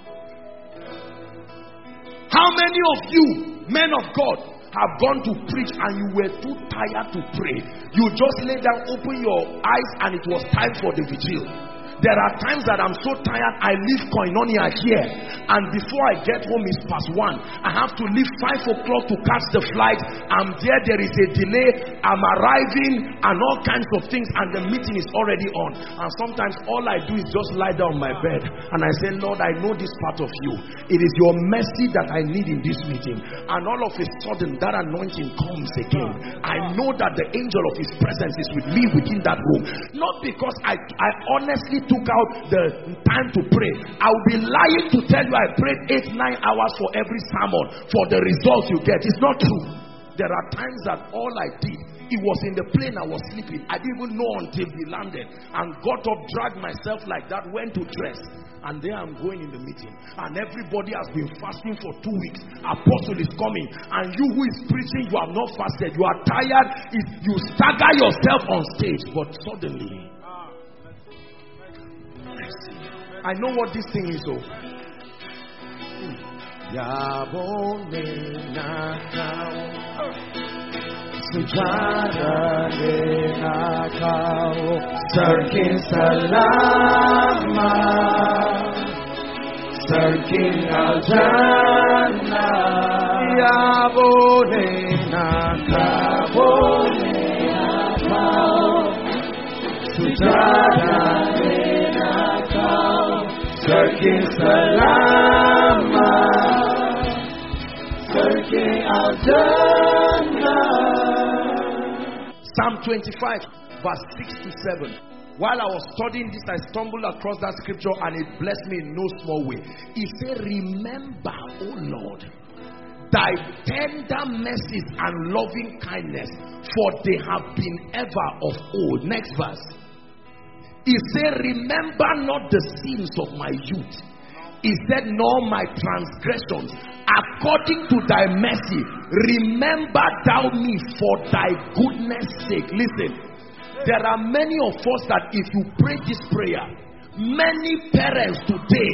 How many of you, men of God, have gone to preach and you were too tired to pray? You just lay down, open your eyes, and it was time for the vigil. There are times that I'm so tired, I leave Koinonia here, and before I get home it's past one. I have to leave five o'clock to catch the flight. I'm there, there is a delay, I'm arriving, and all kinds of things, and the meeting is already on. And sometimes all I do is just lie down on my bed, and I say, Lord, I know this part of you. It is your mercy that I need in this meeting. And all of a sudden, that anointing comes again. I know that the angel of his presence is with me within that room. Not because I, I honestly took out the time to pray. I'll be lying to tell you I prayed eight, nine hours for every sermon for the results you get. It's not true. There are times that all I did, it was in the plane, I was sleeping. I didn't even know until we landed, and got up, dragged myself like that, went to dress, and there I'm going in the meeting. And everybody has been fasting for two weeks. Apostle is coming, and you who is preaching, you have not fasted. You are tired. You stagger yourself on stage, but suddenly, I know what this thing is. Oh, Yabone nakao, sujada nakao, sarkin salama, sarkin aljana. Yabone nakao, sujada. Sarkin salama, sarkin al-jannah. Psalm twenty-five, verse six to seven. While I was studying this, I stumbled across that scripture, and it blessed me in no small way. He said, remember, O Lord, thy tender mercies and loving kindness, for they have been ever of old. Next verse. He said, remember not the sins of my youth. He said, nor my transgressions. According to thy mercy, remember thou me for thy goodness sake. Listen, there are many of us that if you pray this prayer, many parents today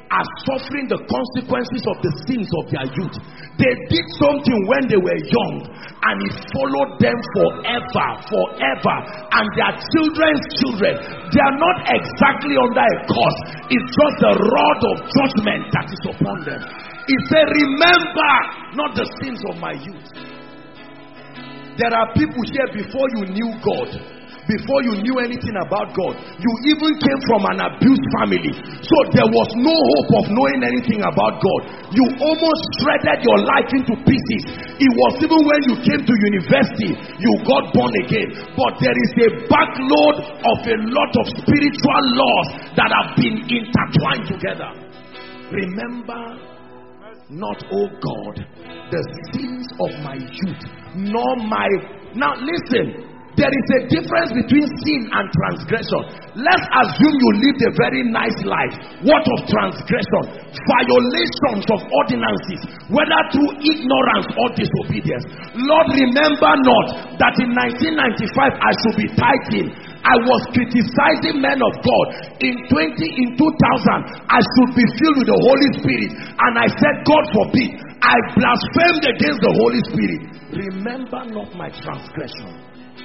are suffering the consequences of the sins of their youth. They did something when they were young, and it followed them forever, forever, and their children's children. They are not exactly under a curse. It's just the rod of judgment that is upon them. He said, remember not the sins of my youth. There are people here, before you knew God, before you knew anything about God, you even came from an abused family. So there was no hope of knowing anything about God. You almost shredded your life into pieces. It was even when you came to university, you got born again. But there is a backload of a lot of spiritual laws that have been intertwined together. Remember not, O God, the sins of my youth, nor my... Now listen. There is a difference between sin and transgression. Let's assume you lived a very nice life. What of transgression? Violations of ordinances, whether through ignorance or disobedience. Lord, remember not that in nineteen ninety-five I should be tithing. I was criticizing men of God. In twenty in two thousand, I should be filled with the Holy Spirit. And I said, God forbid, I blasphemed against the Holy Spirit. Remember not my transgression.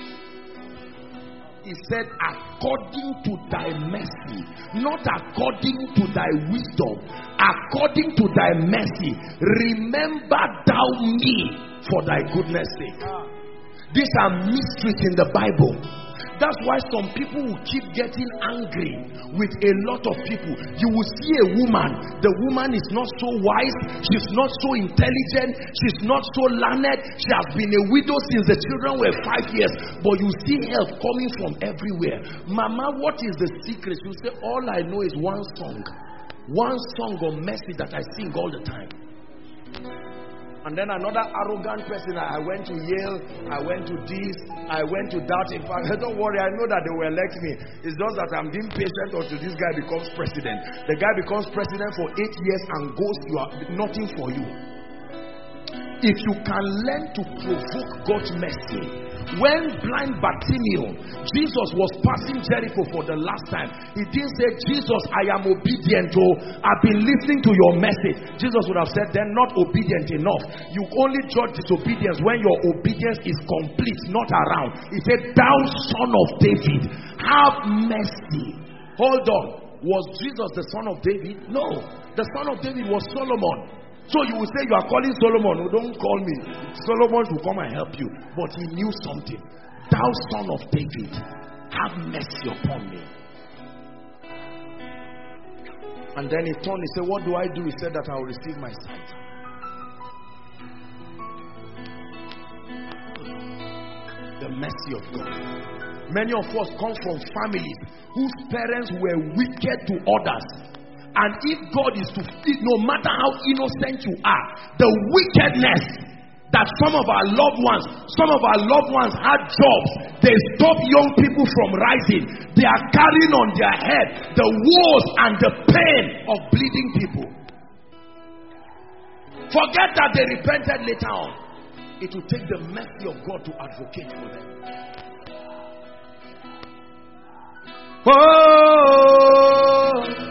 He said, according to thy mercy, not according to thy wisdom, according to thy mercy, remember thou me for thy goodness sake. These are mysteries in the Bible. That's why some people will keep getting angry with a lot of people. You will see a woman, the woman is not so wise, she's not so intelligent, she's not so learned, she has been a widow since the children were five years, but you see help coming from everywhere. Mama, what is the secret? You say, all I know is one song. One song of mercy that I sing all the time. And then another arrogant person, I went to Yale, I went to this, I went to that. In fact, don't worry, I know that they will elect me. It's just that I'm being patient until this guy becomes president. The guy becomes president for eight years and goes, you are nothing for you. If you can learn to provoke God's mercy. When blind Bartimaeus, Jesus was passing Jericho for the last time, he didn't say, Jesus, I am obedient, oh, I've been listening to your message. Jesus would have said, then not obedient enough. You only judge disobedience when your obedience is complete, not around. He said, thou son of David, have mercy. Hold on. Was Jesus the son of David? No. The son of David was Solomon. So you will say, you are calling Solomon. Oh, don't call me. Solomon will come and help you. But he knew something. Thou son of David, have mercy upon me. And then he turned, he said, what do I do? He said that I will receive my sight. The mercy of God. Many of us come from families whose parents were wicked to others. And if God is to feed, no matter how innocent you are, the wickedness that some of our loved ones, some of our loved ones had jobs, they stop young people from rising. They are carrying on their head the woes and the pain of bleeding people. Forget that they repented later on. It will take the mercy of God to advocate for them. Oh!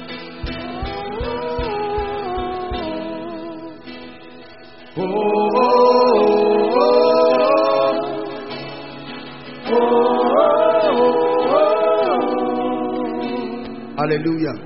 Oh, oh, oh, oh, oh. Hallelujah.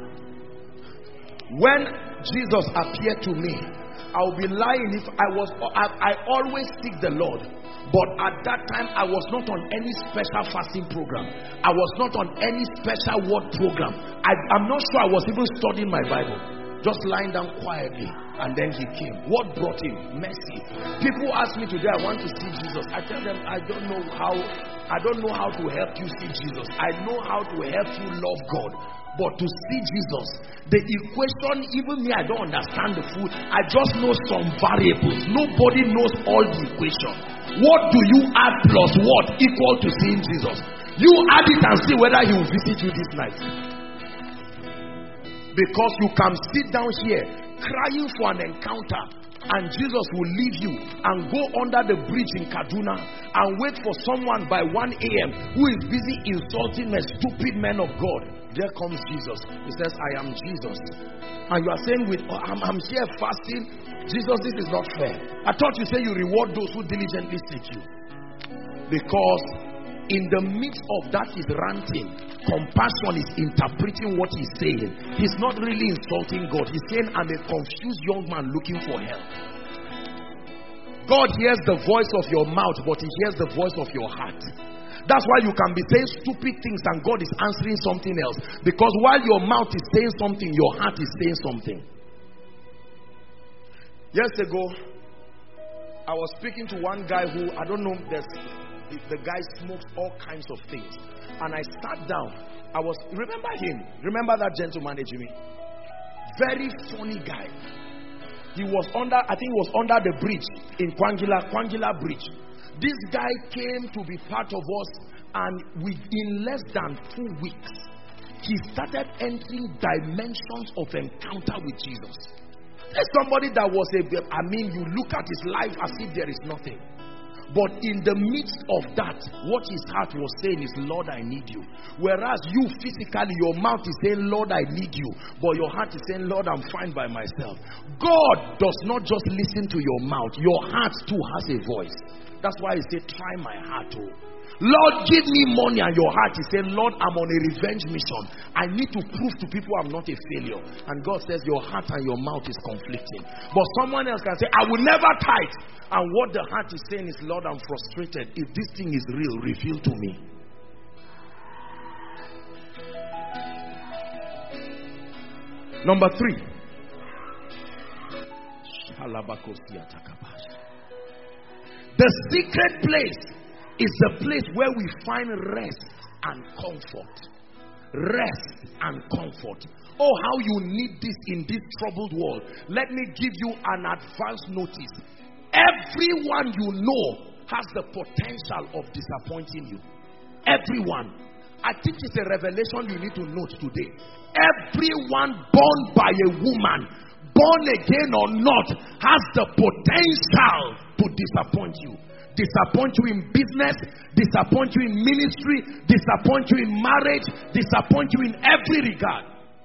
When Jesus appeared to me, I would be lying if I was I, I always seek the Lord. But at that time, I was not on any special fasting program. I was not on any special word program. I, I'm not sure I was even studying my Bible. Just lying down quietly. And then he came. What brought him? Mercy. People ask me today, I want to see Jesus. I tell them, I don't know how I don't know how to help you see Jesus. I know how to help you love God. But to see Jesus, the equation, even me, I don't understand the food. I just know some variables. Nobody knows all the equation. What do you add plus what equal to seeing Jesus? You add it and see whether he will visit you this night. Because you can sit down here crying for an encounter, and Jesus will leave you and go under the bridge in Kaduna and wait for someone by one A M who is busy insulting the stupid men of God. There comes Jesus. He says, I am Jesus. And you are saying, with oh, I'm, I'm here fasting. Jesus, this is not fair. I thought you said you reward those who diligently seek you. Because in the midst of that he's ranting, compassion is interpreting what he's saying. He's not really insulting God. He's saying, I'm a confused young man looking for help. God hears the voice of your mouth, but he hears the voice of your heart. That's why you can be saying stupid things and God is answering something else. Because while your mouth is saying something, your heart is saying something. Years ago, I was speaking to one guy who, I don't know, there's, the guy smokes all kinds of things. And I sat down. I was, remember him? Remember that gentleman, Jimmy? Very funny guy. He was under, I think he was under the bridge in Kwangila, Kwangila Bridge. This guy came to be part of us, and within less than two weeks, he started entering dimensions of encounter with Jesus. There's somebody that was a, I mean, you look at his life as if there is nothing. But in the midst of that, what his heart was saying is, Lord, I need you. Whereas you physically, your mouth is saying, Lord, I need you. But your heart is saying, Lord, I'm fine by myself. God does not just listen to your mouth. Your heart too has a voice. That's why he said, try my heart too. Lord, give me money, and your heart is saying, Lord, I'm on a revenge mission. I need to prove to people I'm not a failure. And God says your heart and your mouth is conflicting. But someone else can say, I will never tithe. And what the heart is saying is, Lord, I'm frustrated. If this thing is real, reveal to me. Number three. The secret place is the place where we find rest and comfort. Rest and comfort. Oh, how you need this in this troubled world. Let me give you an advance notice. Everyone you know has the potential of disappointing you. Everyone. I think it's a revelation you need to note today. Everyone born by a woman, born again or not, has the potential to disappoint you. Disappoint you in business, disappoint you in ministry, disappoint you in marriage, disappoint you in every regard.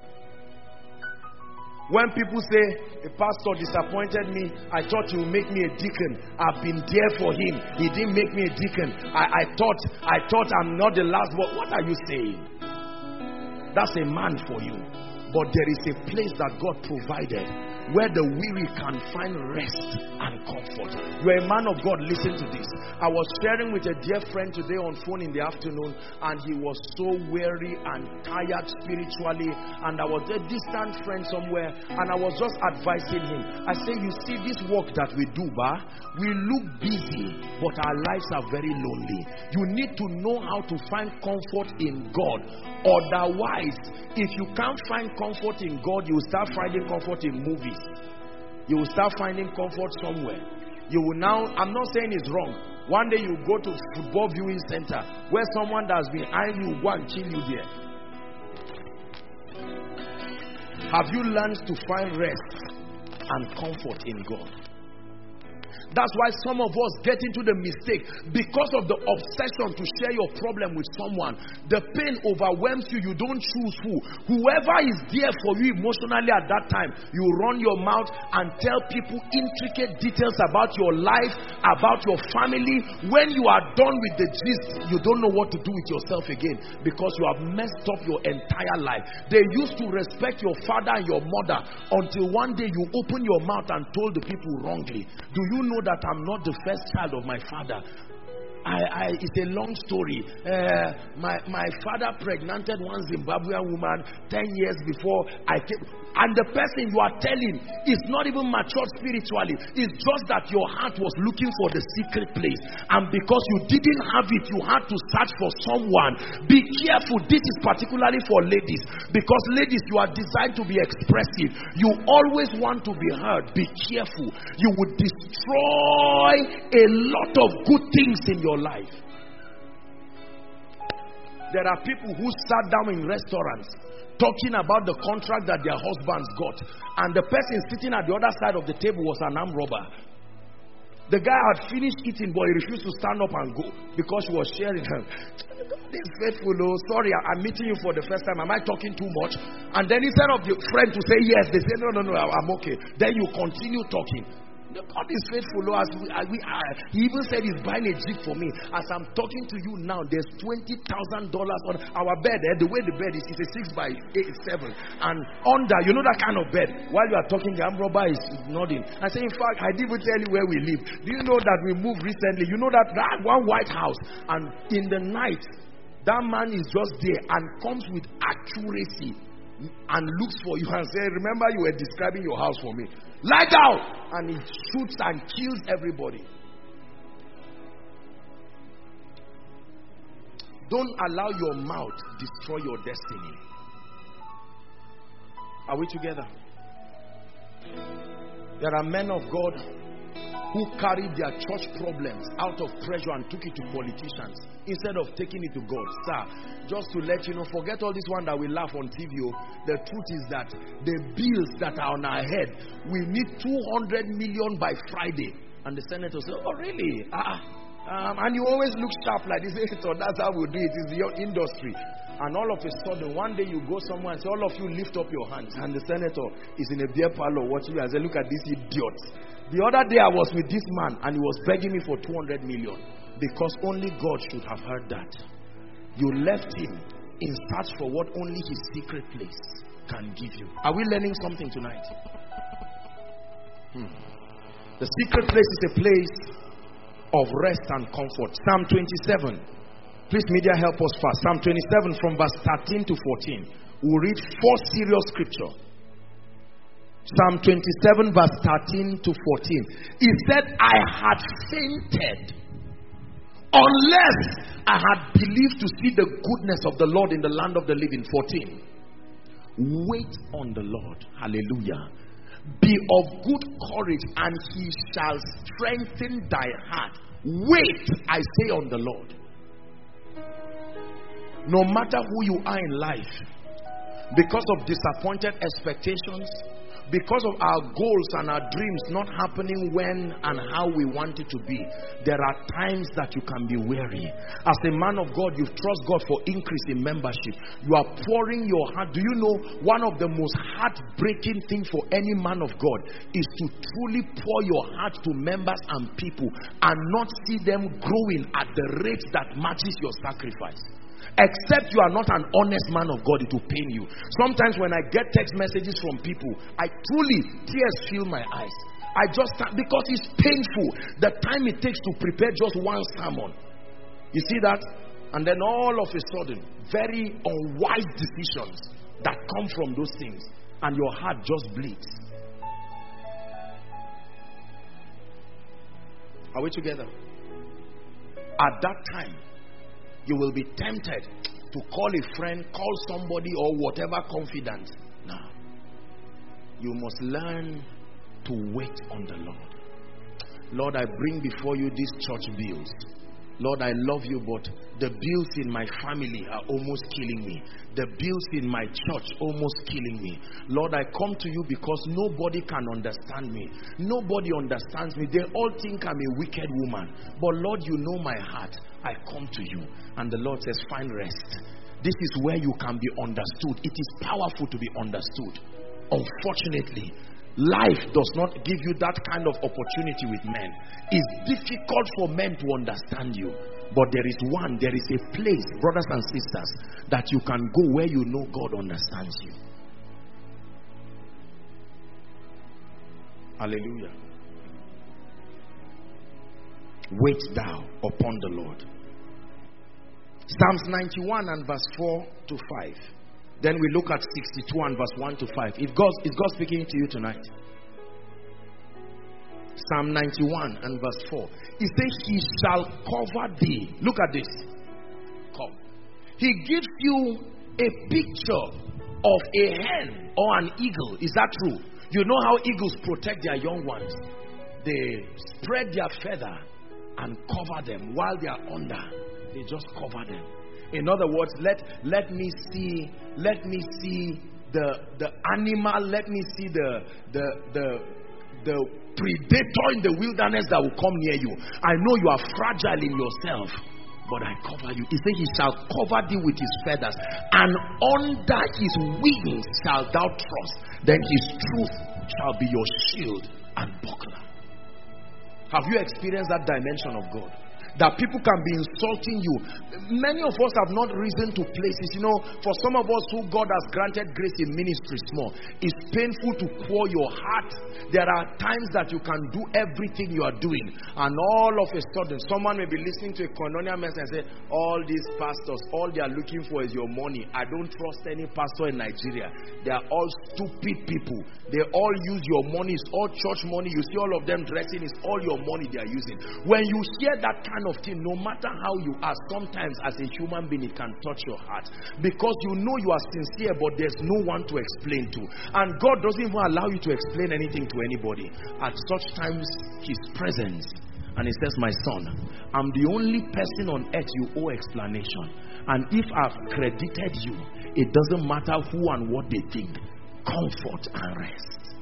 When people say, a pastor disappointed me, I thought he would make me a deacon. I've been there for him. He didn't make me a deacon. I, I thought I thought I'm not the last one. What are you saying? That's a man for you. But there is a place that God provided where the weary can find rest and comfort. You're a man of God, listen to this. I was sharing with a dear friend today on phone in the afternoon, and he was so weary and tired spiritually, and I was a distant friend somewhere, and I was just advising him. I say, you see this work that we do, bah, we look busy, but our lives are very lonely. You need to know how to find comfort in God. Otherwise, if you can't find comfort in God, you will start finding comfort in movies. You will start finding comfort somewhere. You will now, I'm not saying it's wrong. One day you go to football viewing center where someone that has been eyeing you will go and kill you there. Have you learned to find rest and comfort in God? That's why some of us get into the mistake because of the obsession to share your problem with someone. The pain overwhelms you. You don't choose who. Whoever is there for you emotionally at that time, you run your mouth and tell people intricate details about your life, about your family. When you are done with the gist, you don't know what to do with yourself again because you have messed up your entire life. They used to respect your father and your mother until one day you open your mouth and told the people wrongly. Do you know that I'm not the first child of my father? I, I, it's a long story. Uh, my, my father pregnanted one Zimbabwean woman ten years before I came. And the person you are telling is not even matured spiritually. It's just that your heart was looking for the secret place. And because you didn't have it, you had to search for someone. Be careful. This is particularly for ladies. Because ladies, you are designed to be expressive. You always want to be heard. Be careful. You would destroy a lot of good things in your life. There are people who sat down in restaurants talking about the contract that their husbands got, and the person sitting at the other side of the table was an armed robber. The guy had finished eating, but he refused to stand up and go because she was sharing her. God is faithful, oh, sorry, I'm meeting you for the first time. Am I talking too much? And then instead of the friend to say yes, they say no, no, no, I'm okay. Then you continue talking. God is faithful, oh, as we, as we are. He even said he's buying a jeep for me. As I'm talking to you now, there's twenty thousand dollars on our bed. Eh? The way the bed is, it's a six by eight, seven. And under, you know that kind of bed. While you are talking, the armed robber is nodding. I say, in fact, I didn't even tell you where we live. Do you know that we moved recently? You know that, that one White House. And in the night, that man is just there and comes with accuracy and looks for you and say, remember you were describing your house for me. Lie down! And he shoots and kills everybody. Don't allow your mouth destroy your destiny. Are we together? There are men of God who carried their church problems out of pressure and took it to politicians instead of taking it to God. Sir, just to let you know, forget all this one that we laugh on T V. The truth is that the bills that are on our head, we need two hundred million by Friday. And the senator said, oh really? Ah, um, and you always look sharp like this. So that's how we do it. It's your industry. And all of a sudden, one day you go somewhere and say, all of you lift up your hands. And the senator is in a beer parlor watching you and say, look at this idiot. The other day I was with this man and he was begging me for two hundred million because only God should have heard that. You left him in search for what only his secret place can give you. Are we learning something tonight? Hmm. The secret place is a place of rest and comfort. Psalm twenty-seven. Please media help us fast. Psalm twenty-seven from verse thirteen to fourteen. We'll read four serious scripture. Psalm twenty-seven verse thirteen to fourteen. He said, I had fainted unless I had believed to see the goodness of the Lord in the land of the living. fourteen. Wait on the Lord. Hallelujah. Be of good courage and he shall strengthen thy heart. Wait, I say, on the Lord. No matter who you are in life, because of disappointed expectations, because of our goals and our dreams not happening when and how we want it to be, there are times that you can be weary. As a man of God, you trust God for increase in membership. You are pouring your heart. Do you know one of the most heartbreaking things for any man of God is to truly pour your heart to members and people and not see them growing at the rate that matches your sacrifice. Except you are not an honest man of God, it will pain you. Sometimes when I get text messages from people, I truly, tears fill my eyes. I just, because it's painful, the time it takes to prepare just one sermon. You see that? And then all of a sudden, very unwise decisions that come from those things, and your heart just bleeds. Are we together? At that time, you will be tempted to call a friend, call somebody or whatever confidant. Now, you must learn to wait on the Lord. Lord, I bring before you these church bills. Lord, I love you, but the bills in my family are almost killing me. The bills in my church almost killing me. Lord, I come to you because nobody can understand me. Nobody understands me. They all think I'm a wicked woman. But Lord, you know my heart. I come to you. And the Lord says, find rest. This is where you can be understood. It is powerful to be understood. Unfortunately, life does not give you that kind of opportunity with men. It's difficult for men to understand you. But there is one, there is a place, brothers and sisters, that you can go where you know God understands you. Hallelujah. Wait thou upon the Lord. Psalms ninety-one and verse four to five. Then we look at sixty-two and verse one to five. If God, is God speaking to you tonight? Psalm ninety-one and verse four. He says, he shall cover thee. Look at this. Come. He gives you a picture of a hen or an eagle. Is that true? You know how eagles protect their young ones. They spread their feather and cover them while they are under. They just cover them. In other words, let let me see, let me see the the animal, let me see the the the the predator in the wilderness that will come near you. I know you are fragile in yourself, but I cover you. He said, he shall cover thee with his feathers, and under his wings shalt thou trust. Then his truth shall be your shield and buckler. Have you experienced that dimension of God? That people can be insulting you. Many of us have not risen to places. You know, for some of us who God has granted grace in ministry small, it's painful to pour your heart. There are times that you can do everything you are doing, and all of a sudden someone may be listening to a Koinonia message and say, all these pastors, all they are looking for is your money. I don't trust any pastor in Nigeria. They are all stupid people. They all use your money. It's all church money. You see all of them dressing. It's all your money they are using. When you hear that kind of thing, no matter how you are, sometimes as a human being it can touch your heart, because you know you are sincere, but there's no one to explain to, and God doesn't even allow you to explain anything to anybody. At such times, his presence, and he says, my son, I'm the only person on earth you owe explanation, and if I've credited you, it doesn't matter who and what they think. Comfort and rest.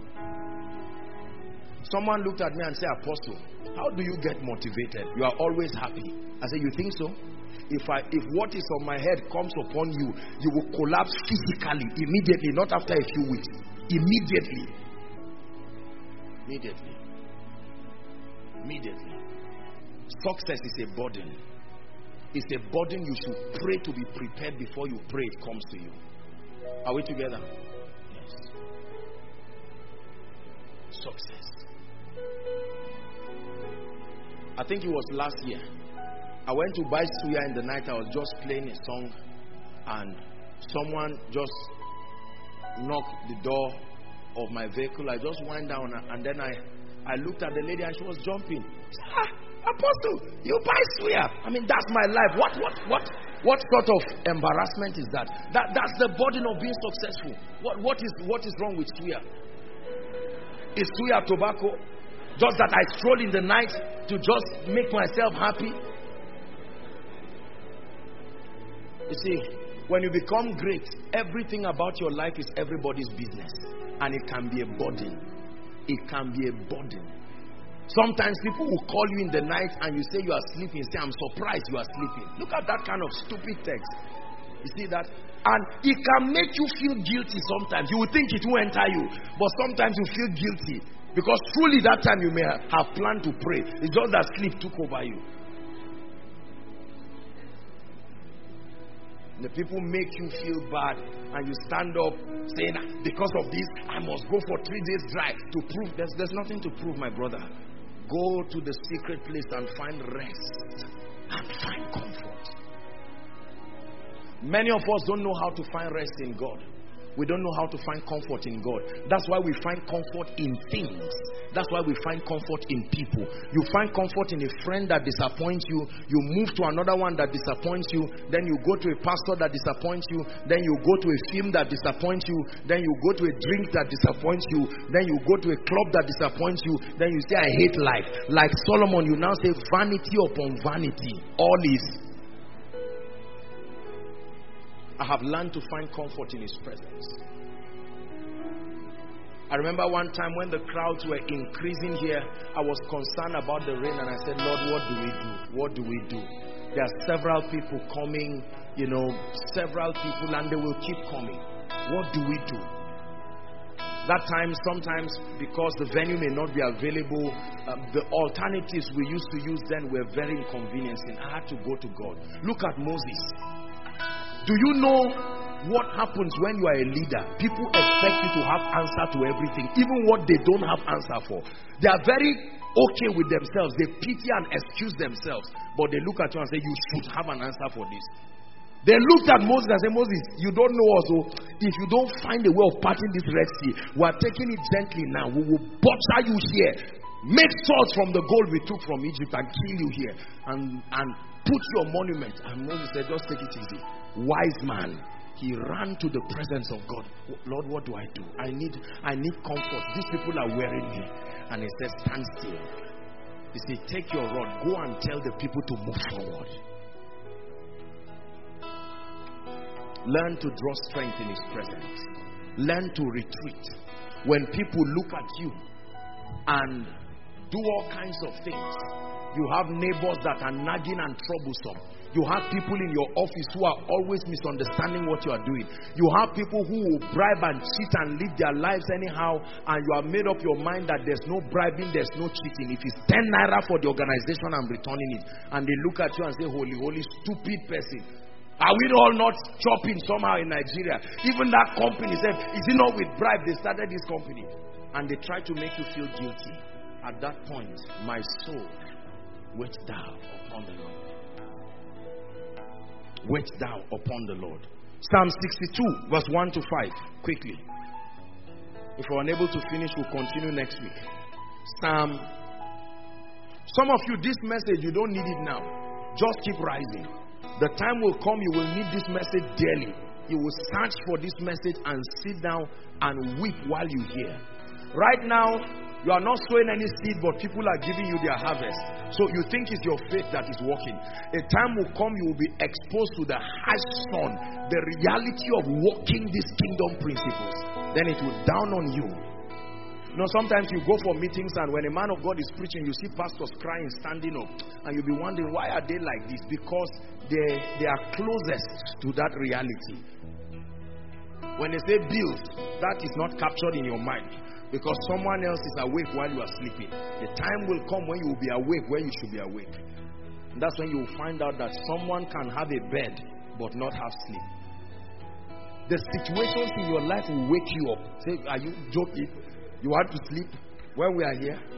Someone looked at me and said, Apostle, how do you get motivated? You are always happy. I said, you think so? If I, if what is on my head comes upon you, you will collapse physically, immediately, not after a few weeks. Immediately. Immediately. Immediately. Success is a burden. It's a burden you should pray to be prepared before you pray it comes to you. Are we together? Yes. Success. I think it was last year. I went to buy suya in the night. I was just playing a song, and someone just knocked the door of my vehicle. I just went down, and then I, I looked at the lady, and she was jumping. She said, ah, Apostle, you buy suya. I mean, that's my life. What, what, what, what sort of embarrassment is that? That that's the burden of being successful. What, what is, what is wrong with suya? Is suya tobacco? Just that I stroll in the night to just make myself happy? You see, when you become great, everything about your life is everybody's business, and it can be a burden. It can be a burden. Sometimes people will call you in the night and you say you are sleeping. Say, I'm surprised you are sleeping. Look at that kind of stupid text. You see that? And it can make you feel guilty sometimes. You will think it will enter you, but sometimes you feel guilty, because truly that time you may have planned to pray. It's just that sleep took over you. The people make you feel bad, and you stand up saying, because of this, I must go for three days drive to prove. There's, there's nothing to prove, my brother. Go to the secret place and find rest and find comfort. Many of us don't know how to find rest in God. We don't know how to find comfort in God. That's why we find comfort in things. That's why we find comfort in people. You find comfort in a friend that disappoints you. You move to another one that disappoints you. Then you go to a pastor that disappoints you. Then you go to a film that disappoints you. Then you go to a drink that disappoints you. Then you go to a club that disappoints you. Then you say, I hate life. Like Solomon, you now say, vanity upon vanity. All is. I have learned to find comfort in his presence. I remember one time when the crowds were increasing here, I was concerned about the rain, and I said, Lord, what do we do? What do we do? There are several people coming, you know, several people, and they will keep coming. What do we do? That time, sometimes, because the venue may not be available, uh, the alternatives we used to use then were very inconveniencing. I had to go to God. Look at Moses. Do you know what happens when you are a leader? People expect you to have answer to everything, even what they don't have answer for. They are very okay with themselves. They pity and excuse themselves, but they look at you and say, you should have an answer for this. They looked at Moses and said, Moses, you don't know us. So if you don't find a way of parting this Red Sea, we are taking it gently now. We will butcher you here. Make swords from the gold we took from Egypt and kill you here. And, and put your monument. And Moses said, just take it easy. Wise man, he ran to the presence of God. Lord, what do I do? I need I need comfort. These people are wearing me. And he said, stand still. He said, take your rod, go and tell the people to move forward. Learn to draw strength in His presence. Learn to retreat. When people look at you and do all kinds of things, you have neighbors that are nagging and troublesome. You have people in your office who are always misunderstanding what you are doing. You have people who will bribe and cheat and live their lives anyhow, and you have made up your mind that there's no bribing, there's no cheating. If it's ten naira for the organization, I'm returning it. And they look at you and say, holy, holy, stupid person. Are we all not chopping somehow in Nigeria? Even that company said, is it not with bribe they started this company? And they try to make you feel guilty. At that point, my soul, wait thou upon the Lord. Wait thou upon the Lord. Psalm sixty-two, verse one to five. Quickly. If we're unable to finish, we'll continue next week. Psalm. Some of you, this message, you don't need it now. Just keep rising. The time will come, you will need this message daily. You will search for this message and sit down and weep while you hear. Right now, you are not sowing any seed, but people are giving you their harvest. So you think it's your faith that is working. A time will come, you will be exposed to the harsh sun, the reality of walking these kingdom principles. Then it will down on you. You know, sometimes you go for meetings, and when a man of God is preaching, you see pastors crying, standing up, and you'll be wondering, why are they like this? Because they, they are closest to that reality. When they say bills, that is not captured in your mind, because someone else is awake while you are sleeping. The time will come when you will be awake where you should be awake. And that's when you will find out that someone can have a bed but not have sleep. The situations in your life will wake you up. Say, are you joking? You want to sleep when we are here?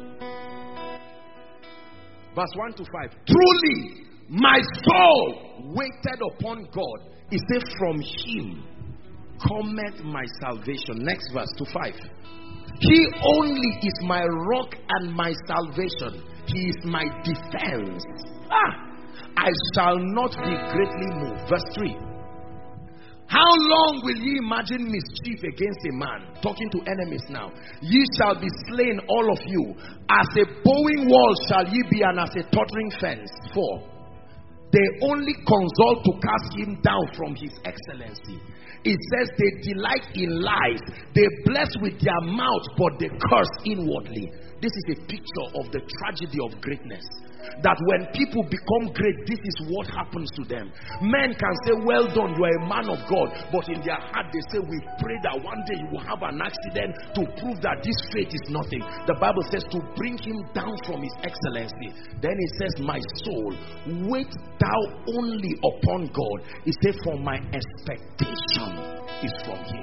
Verse one to five. Truly, my soul waited upon God. He said, from Him cometh my salvation. Next verse to five. He only is my rock and my salvation. He is my defense. Ah, I shall not be greatly moved. Verse three. How long will ye imagine mischief against a man? Talking to enemies now. Ye shall be slain, all of you. As a bowing wall shall ye be, and as a tottering fence. Four. They only consult to cast him down from his excellency. It says they delight in lies. They bless with their mouth, but they curse inwardly. This is a picture of the tragedy of greatness. That when people become great, this is what happens to them. Men can say, well done, you are a man of God. But in their heart they say, we pray that one day you will have an accident to prove that this faith is nothing. The Bible says to bring him down from his excellency. Then it says, my soul, wait thou only upon God. It says, for my expectation is from him.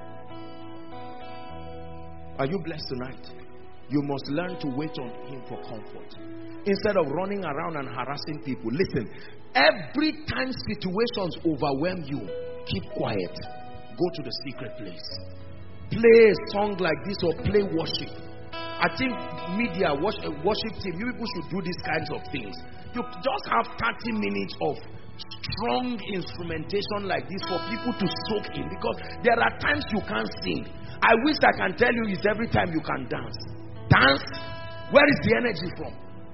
Are you blessed tonight? You must learn to wait on him for comfort. Instead of running around and harassing people. Listen, every time situations overwhelm you, keep quiet. Go to the secret place. Play a song like this or play worship. I think media, worship team, you people should do these kinds of things. You just have thirty minutes of strong instrumentation like this for people to soak in. Because there are times you can't sing. I wish I can tell you it's every time you can dance. Dance? Where is the energy from?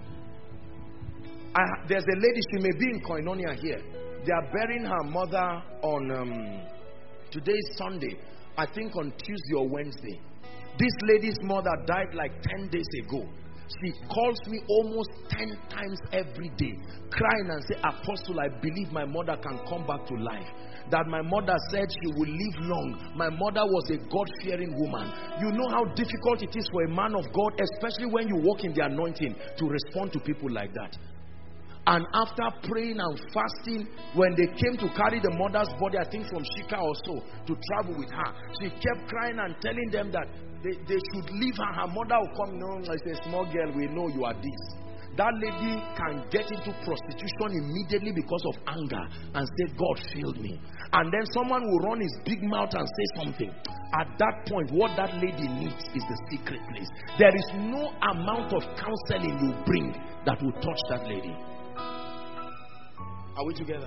I, there's a lady, she may be in Koinonia here. They are burying her mother on um, today's Sunday, I think on Tuesday or Wednesday. This lady's mother died like ten days ago. She calls me almost ten times every day, crying and say, Apostle, I believe my mother can come back to life. That my mother said she will live long. My mother was a God-fearing woman. You know how difficult it is for a man of God, especially when you walk in the anointing, to respond to people like that. And after praying and fasting, when they came to carry the mother's body, I think from Shika or so, to travel with her, she kept crying and telling them that they, they should leave her. Her mother will come, no, I say, small girl, we know you are this. That lady can get into prostitution immediately because of anger and say, God failed me. And then someone will run his big mouth and say something. At that point, what that lady needs is the secret place. There is no amount of counseling you bring that will touch that lady. Are we together?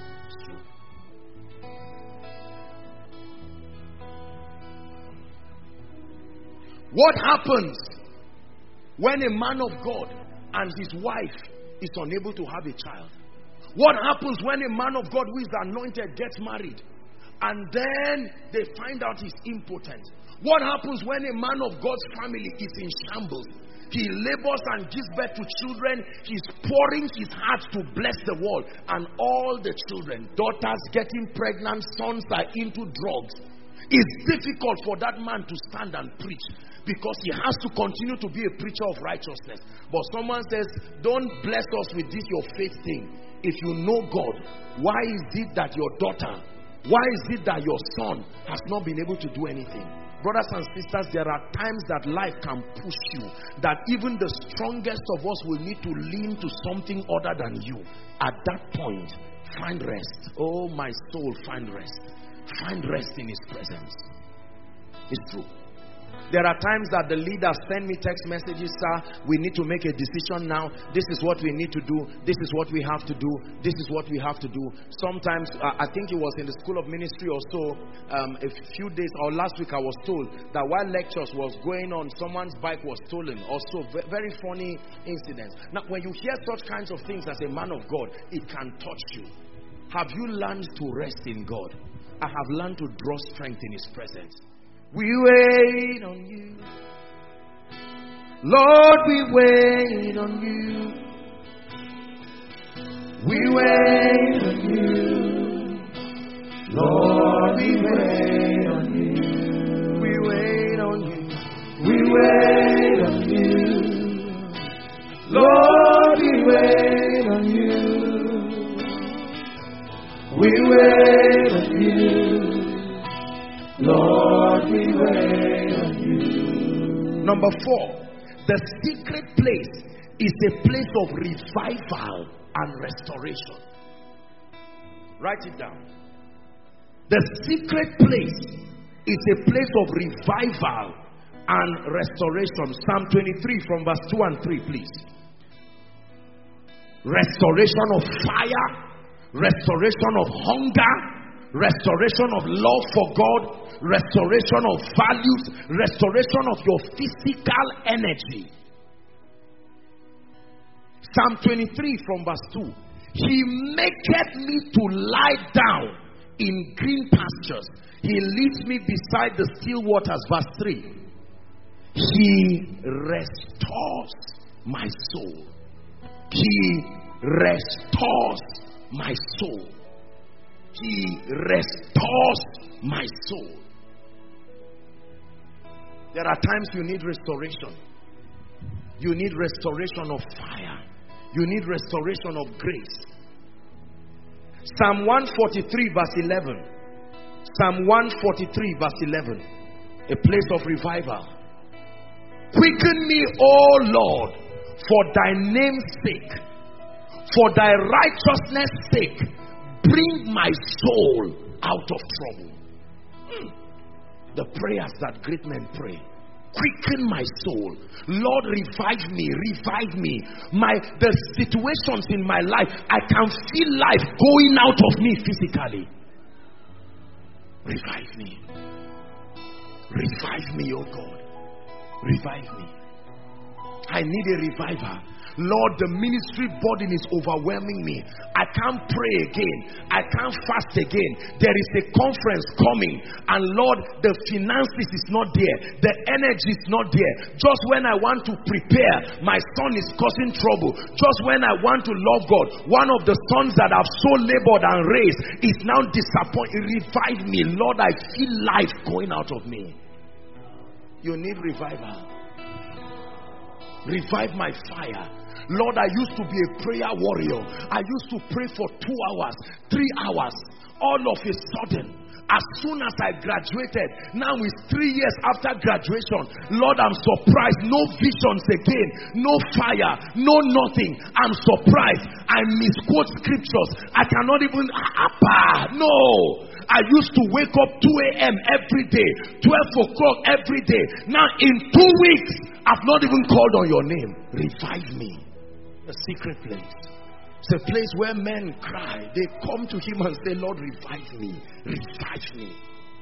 What happens when a man of God and his wife is unable to have a child? What happens when a man of God who is anointed gets married and then they find out he's impotent. What happens when a man of God's family is in shambles? He labors and gives birth to children. He's pouring his heart to bless the world. And all the children, daughters getting pregnant, sons are into drugs. It's difficult for that man to stand and preach because he has to continue to be a preacher of righteousness. But someone says, don't bless us with this your faith thing. If you know God, why is it that your daughter, why is it that your son has not been able to do anything? Brothers and sisters, there are times that life can push you, that even the strongest of us will need to lean to something other than you. At that point, find rest. Oh, my soul, find rest. Find rest in his presence. It's true. There are times that the leaders send me text messages, sir, we need to make a decision now. This is what we need to do. This is what we have to do. This is what we have to do. Sometimes, uh, I think it was in the school of ministry or so, um, a few days or last week I was told that while lectures was going on, someone's bike was stolen. Also, very funny incidents. Now, when you hear such kinds of things as a man of God, it can touch you. Have you learned to rest in God? I have learned to draw strength in his presence. We wait on you, Lord, we wait on you. We wait on you, Lord, we wait on you. We wait on you, we wait on you, Lord, we wait on you. We wait on you, Lord, we wait on you. Number four, the secret place is a place of revival and restoration. Write it down. The secret place is a place of revival and restoration. Psalm twenty-three from verse two and three, please. Restoration of fire, restoration of hunger, restoration of love for God, restoration of values, restoration of your physical energy. Psalm twenty-three from verse two. He maketh me to lie down in green pastures. He leads me beside the still waters. Verse three. He restores my soul. He restores my soul. He restores my soul. There are times you need restoration. You need restoration of fire. You need restoration of grace. Psalm one forty-three verse eleven. Psalm one forty-three verse eleven. A place of revival. Quicken me, O Lord, for thy name's sake. For thy righteousness' sake. Bring my soul out of trouble. Hmm. The prayers that great men pray. Quicken my soul. Lord, revive me. Revive me. My the situations in my life, I can feel life going out of me physically. Revive me. Revive me, oh God. Revive me. I need a revival. Lord, the ministry burden is overwhelming me. I can't pray again. I can't fast again. There is a conference coming, and Lord, the finances is not there. The energy is not there. Just when I want to prepare, my son is causing trouble. Just when I want to love God, one of the sons that I've so labored and raised is now disappointed. Revive me, Lord. I feel life going out of me. You need revival. Revive my fire. Lord, I used to be a prayer warrior. I used to pray for two hours, three hours. All of a sudden, as soon as I graduated, now it's three years after graduation. Lord, I'm surprised. No visions again. No fire. No nothing. I'm surprised. I misquote scriptures. I cannot even... No. I used to wake up two a.m. every day, twelve o'clock every day. Now in two weeks, I've not even called on your name. Revive me. A secret place. It's a place where men cry. They come to him and say, Lord, revive me. Revive me.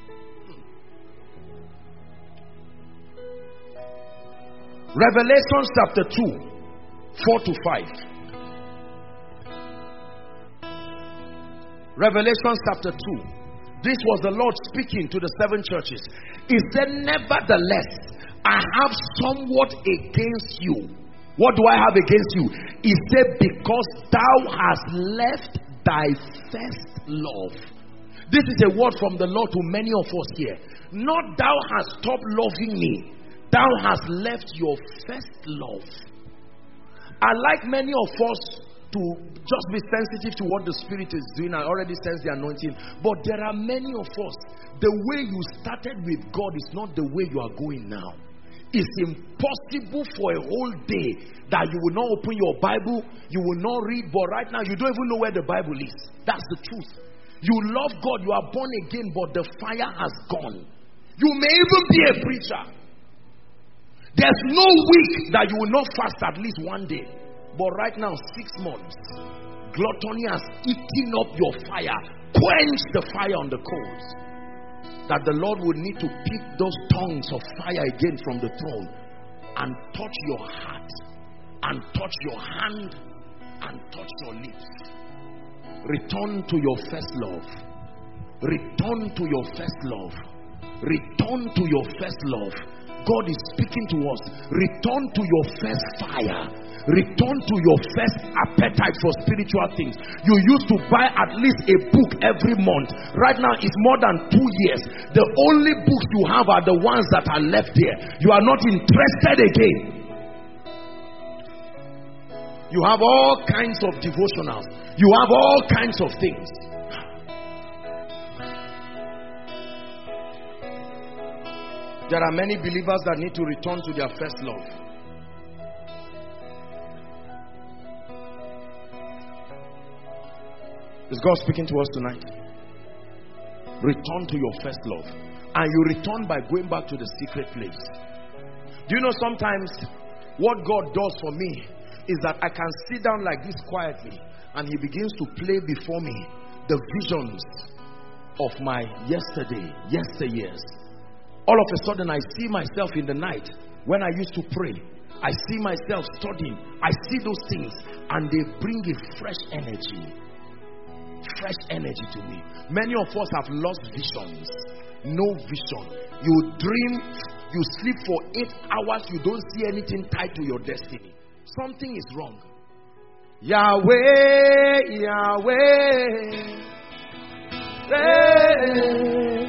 Revelation chapter two, four to five. Revelation chapter two. This was the Lord speaking to the seven churches. He said, nevertheless, I have somewhat against you. What do I have against you? He said, because thou hast left thy first love. This is a word from the Lord to many of us here. Not thou hast stopped loving me. Thou hast left your first love. I like many of us to just be sensitive to what the Spirit is doing. I already sense the anointing. But there are many of us, the way you started with God is not the way you are going now. It's impossible for a whole day that you will not open your Bible, you will not read, but right now you don't even know where the Bible is. That's the truth. You love God, you are born again, but the fire has gone. You may even be a preacher. There's no week that you will not fast at least one day. But right now, six months, gluttony has eaten up your fire. Quench the fire on the coals. That the Lord would need to pick those tongues of fire again from the throne and touch your heart and touch your hand and touch your lips. Return to your first love. Return to your first love. Return to your first love. God is speaking to us. Return to your first fire. Return to your first appetite for spiritual things. You used to buy at least a book every month. Right now it's more than two years. The only books you have are the ones that are left there. You are not interested again. You have all kinds of devotionals. You have all kinds of things. There are many believers that need to return to their first love. Is God speaking to us tonight? Return to your first love. And you return by going back to the secret place. Do you know sometimes what God does for me is that I can sit down like this quietly and He begins to play before me the visions of my yesterday, yesteryears. All of a sudden I see myself in the night when I used to pray. I see myself studying. I see those things and they bring a fresh energy. Fresh energy to me. Many of us have lost visions. No vision. You dream, you sleep for eight hours, you don't see anything tied to your destiny. Something is wrong. Yahweh, Yahweh, hey,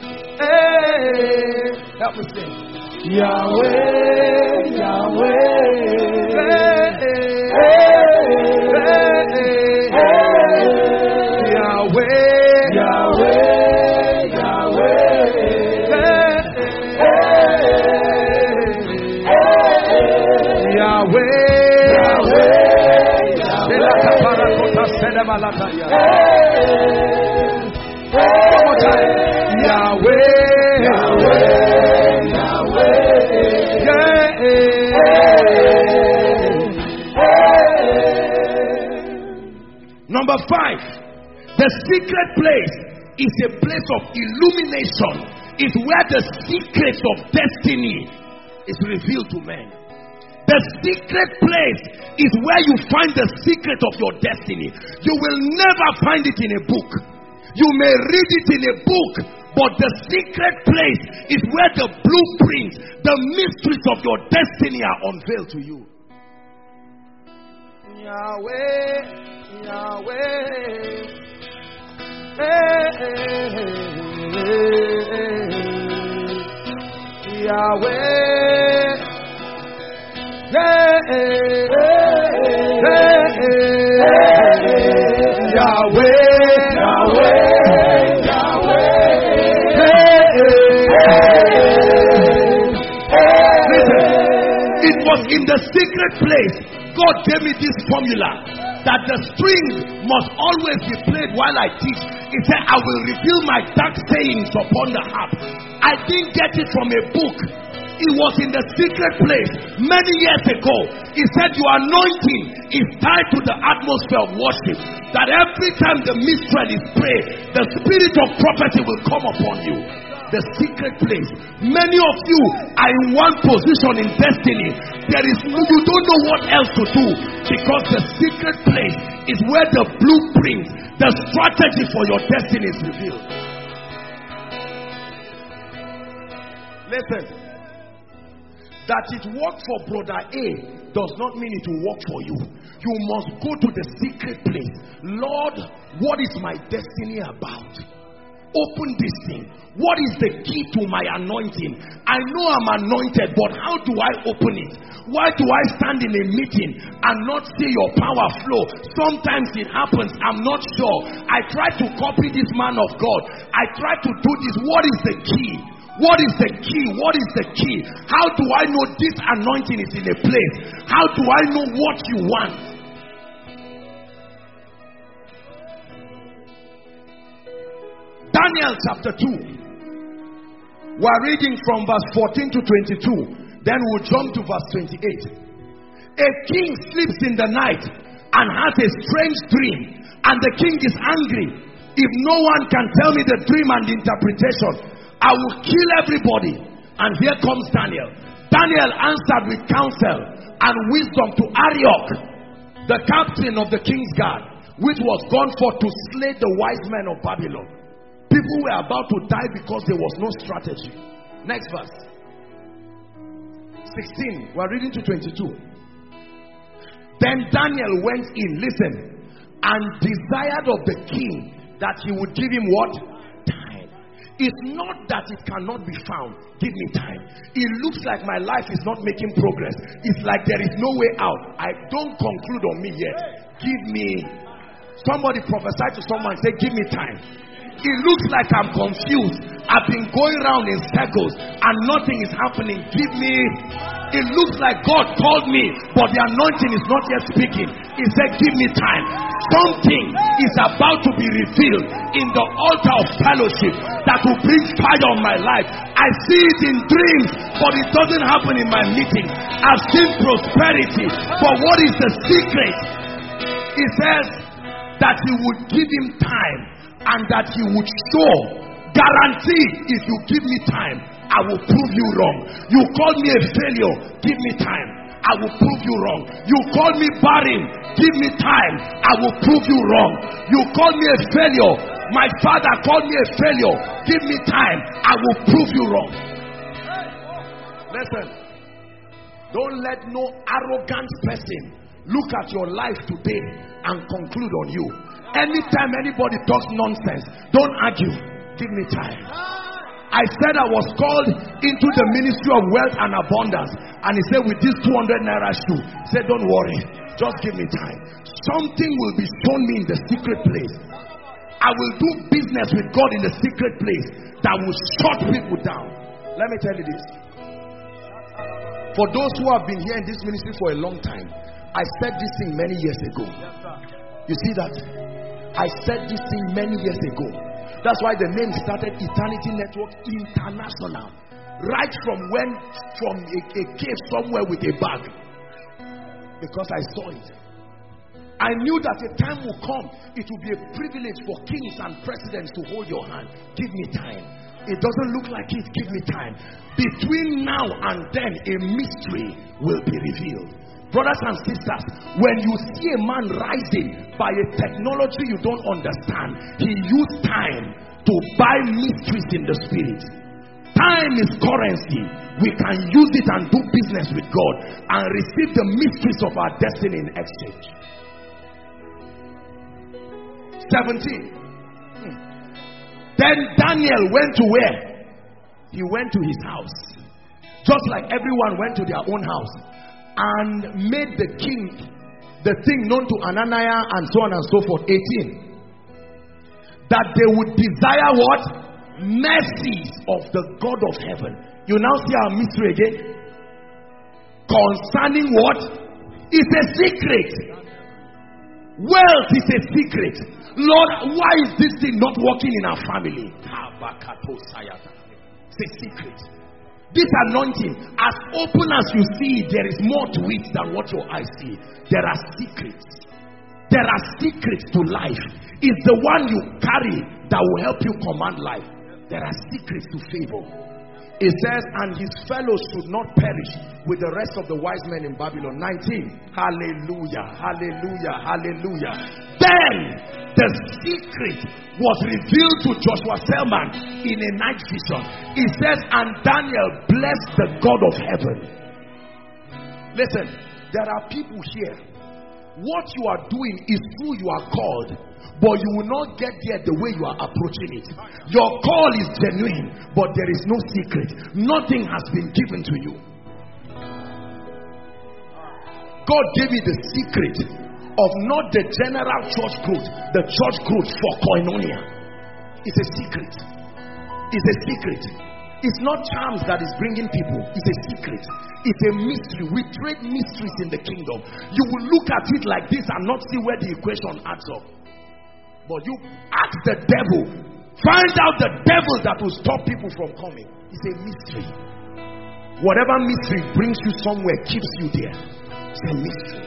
hey. Help me sing. Yahweh, Yahweh, hey, hey, hey, hey, hey. Yahweh, Yahweh, Yahweh, hey, hey, hey, Yahweh, Number five, the secret place is a place of illumination. It's where the secrets of destiny is revealed to men. The secret place is where you find the secret of your destiny. You will never find it in a book. You may read it in a book, but the secret place is where the blueprints, the mysteries of your destiny are unveiled to you. Yahweh, Yahweh, hey, hey, hey, Yahweh. Hey, hey, hey, hey, Yahweh, Yahweh, Yahweh. Hey, hey, listen, it was in the secret place God gave me this formula that the string must always be played while I teach. He said, I will reveal my dark sayings upon the harp. I didn't get it from a book. It was in the secret place many years ago. He said your anointing is tied to the atmosphere of worship. That every time the minstrel is prayed, the spirit of prophecy will come upon you. The secret place. Many of you are in one position in destiny. There is no, you don't know what else to do, because the secret place is where the blueprint, the strategy for your destiny is revealed. Listen, that it worked for brother A does not mean it will work for you. You must go to the secret place. Lord, what is my destiny about? Open this thing. What is the key to my anointing? I know I'm anointed, but how do I open it? Why do I stand in a meeting and not see your power flow? Sometimes it happens, I'm not sure. I try to copy this man of God. I try to do this. What is the key? What is the key? What is the key? How do I know this anointing is in a place? How do I know what you want? Daniel chapter two. We're reading from verse fourteen to twenty-two. Then we'll jump to verse twenty-eight. A king sleeps in the night and has a strange dream, and the king is angry. If no one can tell me the dream and the interpretation, I will kill everybody. And here comes Daniel. Daniel answered with counsel and wisdom to Arioch, the captain of the king's guard, which was gone forth to slay the wise men of Babylon. People were about to die because there was no strategy. Next verse. sixteen. We're reading to twenty-two. Then Daniel went in, listen, and desired of the king that he would give him what? Time. It's not that it cannot be found. Give me time. It looks like my life is not making progress. It's like there is no way out. I don't conclude on me yet. Give me. Somebody prophesy to someone, say, give me time. It looks like I'm confused. I've been going around in circles and nothing is happening. Give me. It looks like God called me, but the anointing is not yet speaking. He said, give me time. Something is about to be revealed in the altar of fellowship that will bring fire on my life. I see it in dreams, but it doesn't happen in my meeting. I've seen prosperity, but what is the secret? He says that he would give him time, and that he would show, guarantee, if you give me time, I will prove you wrong. You called me a failure, give me time, I will prove you wrong. You called me barren, give me time, I will prove you wrong. You called me a failure, my father called me a failure, give me time, I will prove you wrong. Listen, don't let no arrogant person look at your life today and conclude on you. Anytime anybody talks nonsense, don't argue. Give me time. I said I was called into the ministry of wealth and abundance, and he said, with this two hundred naira shoe, he said, don't worry, just give me time. Something will be shown me in the secret place. I will do business with God in the secret place that will shut people down. Let me tell you this. For those who have been here in this ministry for a long time, I said this thing many years ago. You see that? I said this thing many years ago. That's why the name started Eternity Network International. Right from when, from a, a cave somewhere with a bag. Because I saw it. I knew that a time will come, it will be a privilege for kings and presidents to hold your hand. Give me time. It doesn't look like it. Give me time. Between now and then, a mystery will be revealed. Brothers and sisters, when you see a man rising by a technology you don't understand, he used time to buy mysteries in the spirit. Time is currency. We can use it and do business with God and receive the mysteries of our destiny in exchange. seventeen. Hmm. Then Daniel went to where? He went to his house. Just like everyone went to their own house. And made the king the thing known to Ananiah and so on and so forth. eighteen. That they would desire what? Mercies of the God of heaven. You now see our mystery again. Concerning what? It's a secret. Wealth is a secret. Lord, why is this thing not working in our family? It's a secret. This anointing, as open as you see, there is more to it than what your eyes see. There are secrets. There are secrets to life. It's the one you carry that will help you command life. There are secrets to favor. It says, and his fellows should not perish with the rest of the wise men in Babylon. nineteen. Hallelujah, hallelujah, hallelujah. Then The secret was revealed to Joshua Selman in a night vision. It says, and Daniel blessed the God of heaven. Listen, there are people here. What you are doing is true, you are called, but you will not get there the way you are approaching it. Your call is genuine, but there is no secret. Nothing has been given to you. God gave you the secret of not the general church growth, the church growth for koinonia. It's a secret. It's a secret. It's not charms that is bringing people. It's a secret. It's a mystery. We trade mysteries in the kingdom. You will look at it like this and not see where the equation adds up. But you ask the devil, find out the devil that will stop people from coming. It's a mystery. Whatever mystery brings you somewhere keeps you there. It's a mystery.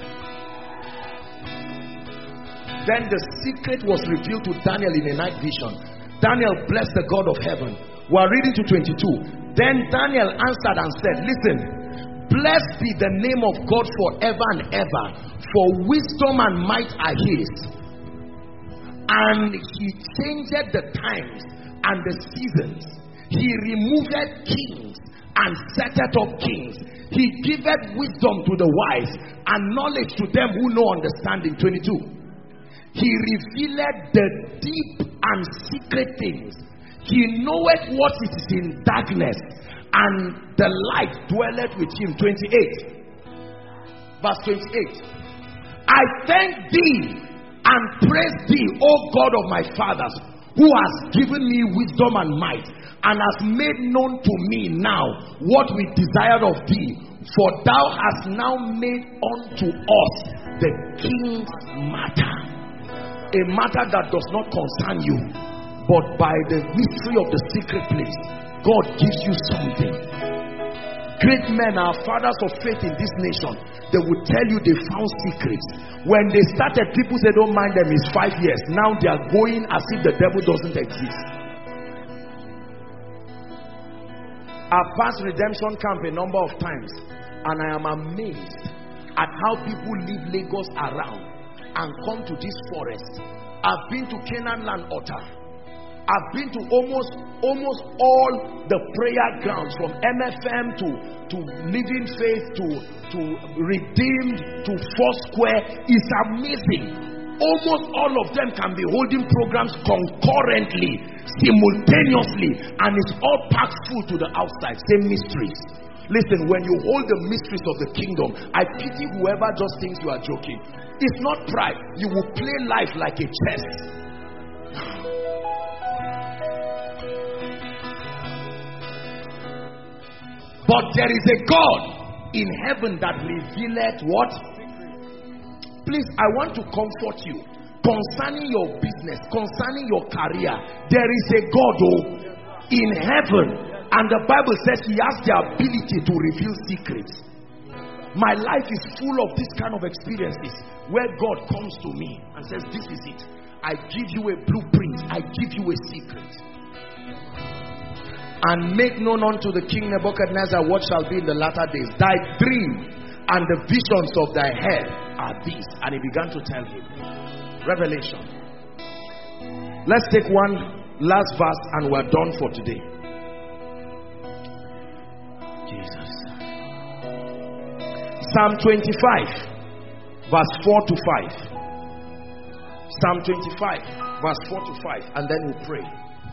Then the secret was revealed to Daniel in a night vision. Daniel blessed the God of heaven. We are reading to twenty-two. Then Daniel answered and said, listen, blessed be the name of God forever and ever, for wisdom and might are his. And he changed the times and the seasons. He removed kings and setteth up kings. He giveth wisdom to the wise and knowledge to them who know understanding. twenty-two. He revealed the deep and secret things. He knoweth what is in darkness, and the light dwelleth with him. twenty-eight. Verse twenty-eight. I thank thee and praise thee, O God of my fathers, who has given me wisdom and might, and has made known to me now what we desired of thee. For thou hast now made unto us the king's matter. A matter that does not concern you, but by the mystery of the secret place, God gives you something. Great men, our fathers of faith in this nation, they would tell you they found secrets. When they started, people said, don't mind them, it's five years. Now they are going as if the devil doesn't exist. I've passed redemption camp a number of times, and I am amazed at how people leave Lagos around and come to this forest. I've been to Canaan land altar. I've been to almost almost all the prayer grounds, from M F M to to Living Faith to to Redeemed to Foursquare. It's amazing. Almost all of them can be holding programs concurrently, simultaneously, and it's all packed full to the outside. Same mysteries. Listen, when you hold the mysteries of the kingdom, I pity whoever just thinks you are joking. It's not pride. You will play life like a chess. But there is a God in heaven that revealeth what? Please, I want to comfort you. Concerning your business, concerning your career, there is a God oh, in heaven. And the Bible says he has the ability to reveal secrets. My life is full of this kind of experiences where God comes to me and says, this is it. I give you a blueprint. I give you a secret. And make known unto the king Nebuchadnezzar what shall be in the latter days. Thy dream and the visions of thy head are these. And he began to tell him. Revelation. Let's take one last verse and we're done for today. Jesus. Psalm twenty-five, verse four to five. Psalm twenty-five, verse four to five, and then we'll pray.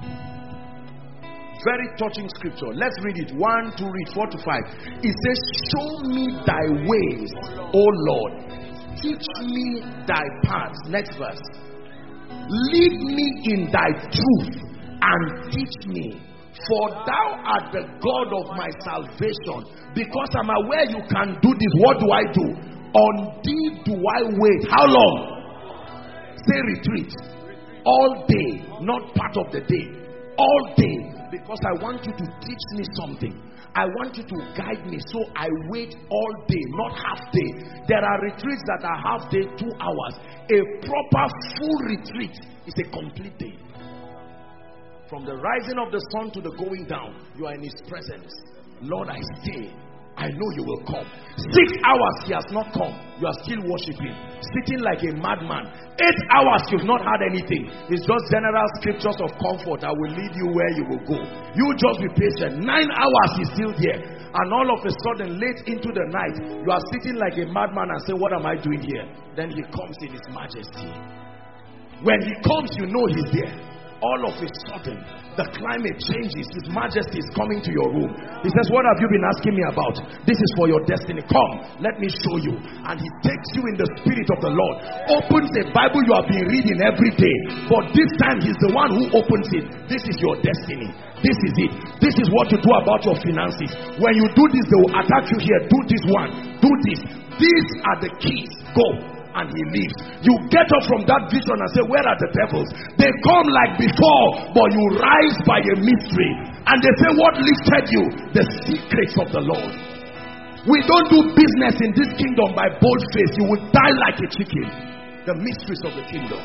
Very touching scripture. Let's read it. One, two, read four to five. It says, show me thy ways, O Lord. Teach me thy paths. Next verse. Lead me in thy truth and teach me. For thou art the God of my salvation. Because I'm aware you can do this, what do I do? On thee do I wait. How long? Say retreat. All day, not part of the day. All day. Because I want you to teach me something. I want you to guide me. So I wait all day, not half day. There are retreats that are half day, two hours. A proper full retreat is a complete day. From the rising of the sun to the going down, you are in his presence. Lord, I stay I know you will come. Six hours he has not come. You are still worshiping, sitting like a madman. Eight hours you've not had anything. It's just general scriptures of comfort. I will lead you where you will go. You just be patient. Nine hours he's still there. And all of a sudden, late into the night, you are sitting like a madman and say, what am I doing here? Then he comes in his majesty. When he comes, you know he's there. All of a sudden, the climate changes. His majesty is coming to your room. He says, what have you been asking me about? This is for your destiny. Come, let me show you. And he takes you in the spirit of the Lord. Opens a Bible you have been reading every day. But this time, he's the one who opens it. This is your destiny. This is it. This is what to do about your finances. When you do this, they will attack you here. Do this one. Do this. These are the keys. Go. And he leaves. You get up from that vision and say, where are the devils? They come like before, but you rise by a mystery. And they say, what lifted you? The secrets of the Lord. We don't do business in this kingdom by bold face. You will die like a chicken. The mysteries of the kingdom.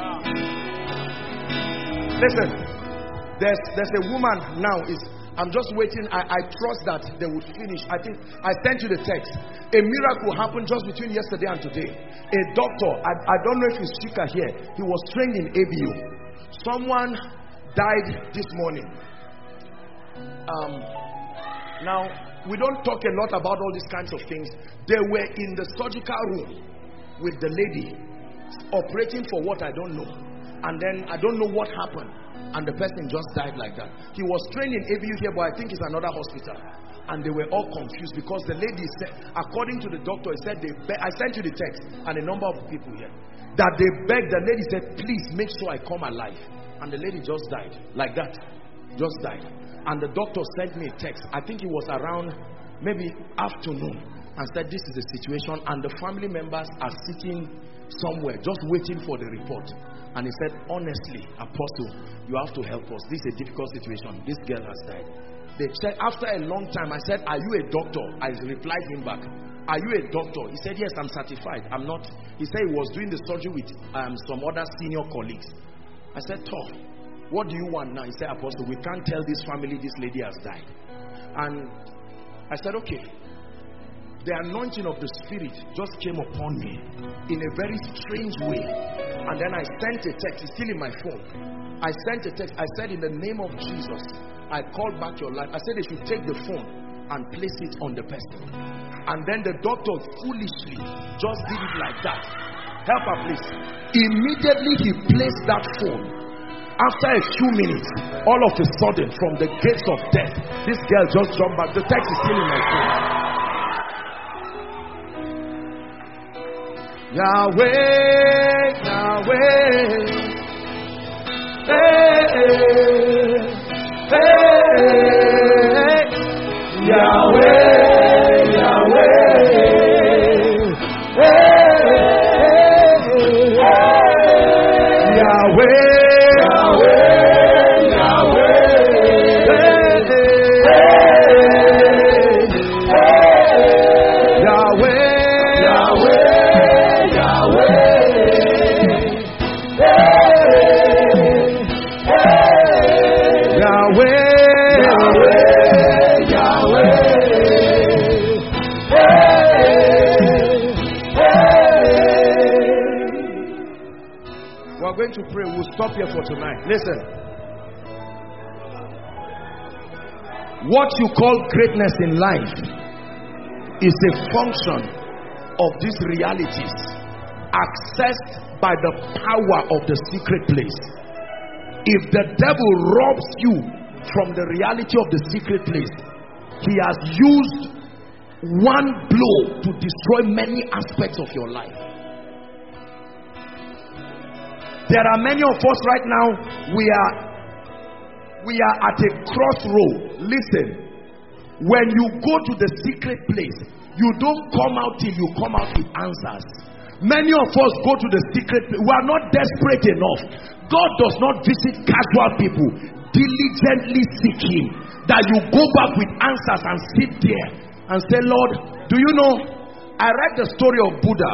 Listen, there's, there's a woman now is I'm just waiting. I, I trust that they would finish. I think I sent you the text. A miracle happened just between yesterday and today. A doctor, I, I don't know if he's Chika here. He was trained in A B U. Someone died this morning. Um, now, we don't talk a lot about all these kinds of things. They were in the surgical room with the lady operating for what I don't know. And then I don't know what happened. And the person just died like that. He was trained in A B U here, but I think it's another hospital. And they were all confused because the lady said, according to the doctor, he said, they I sent you the text and a number of people here, that they begged. The lady said, please make sure I come alive. And the lady just died like that. Just died. And the doctor sent me a text. I think it was around maybe afternoon, and said, this is the situation. And the family members are sitting somewhere just waiting for the report. And he said, honestly, Apostle, you have to help us. This is a difficult situation. This girl has died. They said, after a long time, I said, are you a doctor? I replied him back, are you a doctor? He said, yes, I'm certified. I'm not. He said he was doing the surgery with um, some other senior colleagues. I said, Tom, what do you want now? He said, Apostle, we can't tell this family this lady has died. And I said, okay. The anointing of the Spirit just came upon me in a very strange way. And then I sent a text. It's still in my phone. I sent a text. I said, in the name of Jesus, I called back your life. I said they should take the phone and place it on the person. And then the doctor foolishly just did it like that. Help her, please. Immediately he placed that phone. After a few minutes, all of a sudden, from the gates of death, this girl just jumped back. The text is still in my phone. Yahweh, Yahweh, hey, hey, Yahweh, Yahweh, hey, Yahweh, Yahweh, Yahweh, Yahweh, Yahweh. Going to pray. We'll stop here for tonight. Listen, what you call greatness in life is a function of these realities accessed by the power of the secret place. If the devil robs you from the reality of the secret place, he has used one blow to destroy many aspects of your life. There are many of us right now, we are we are at a crossroad. Listen, when you go to the secret place, you don't come out till you come out with answers. Many of us go to the secret place. We are not desperate enough. God does not visit casual people. Diligently seek him, that you go back with answers and sit there and say, Lord, do you know, I read the story of Buddha.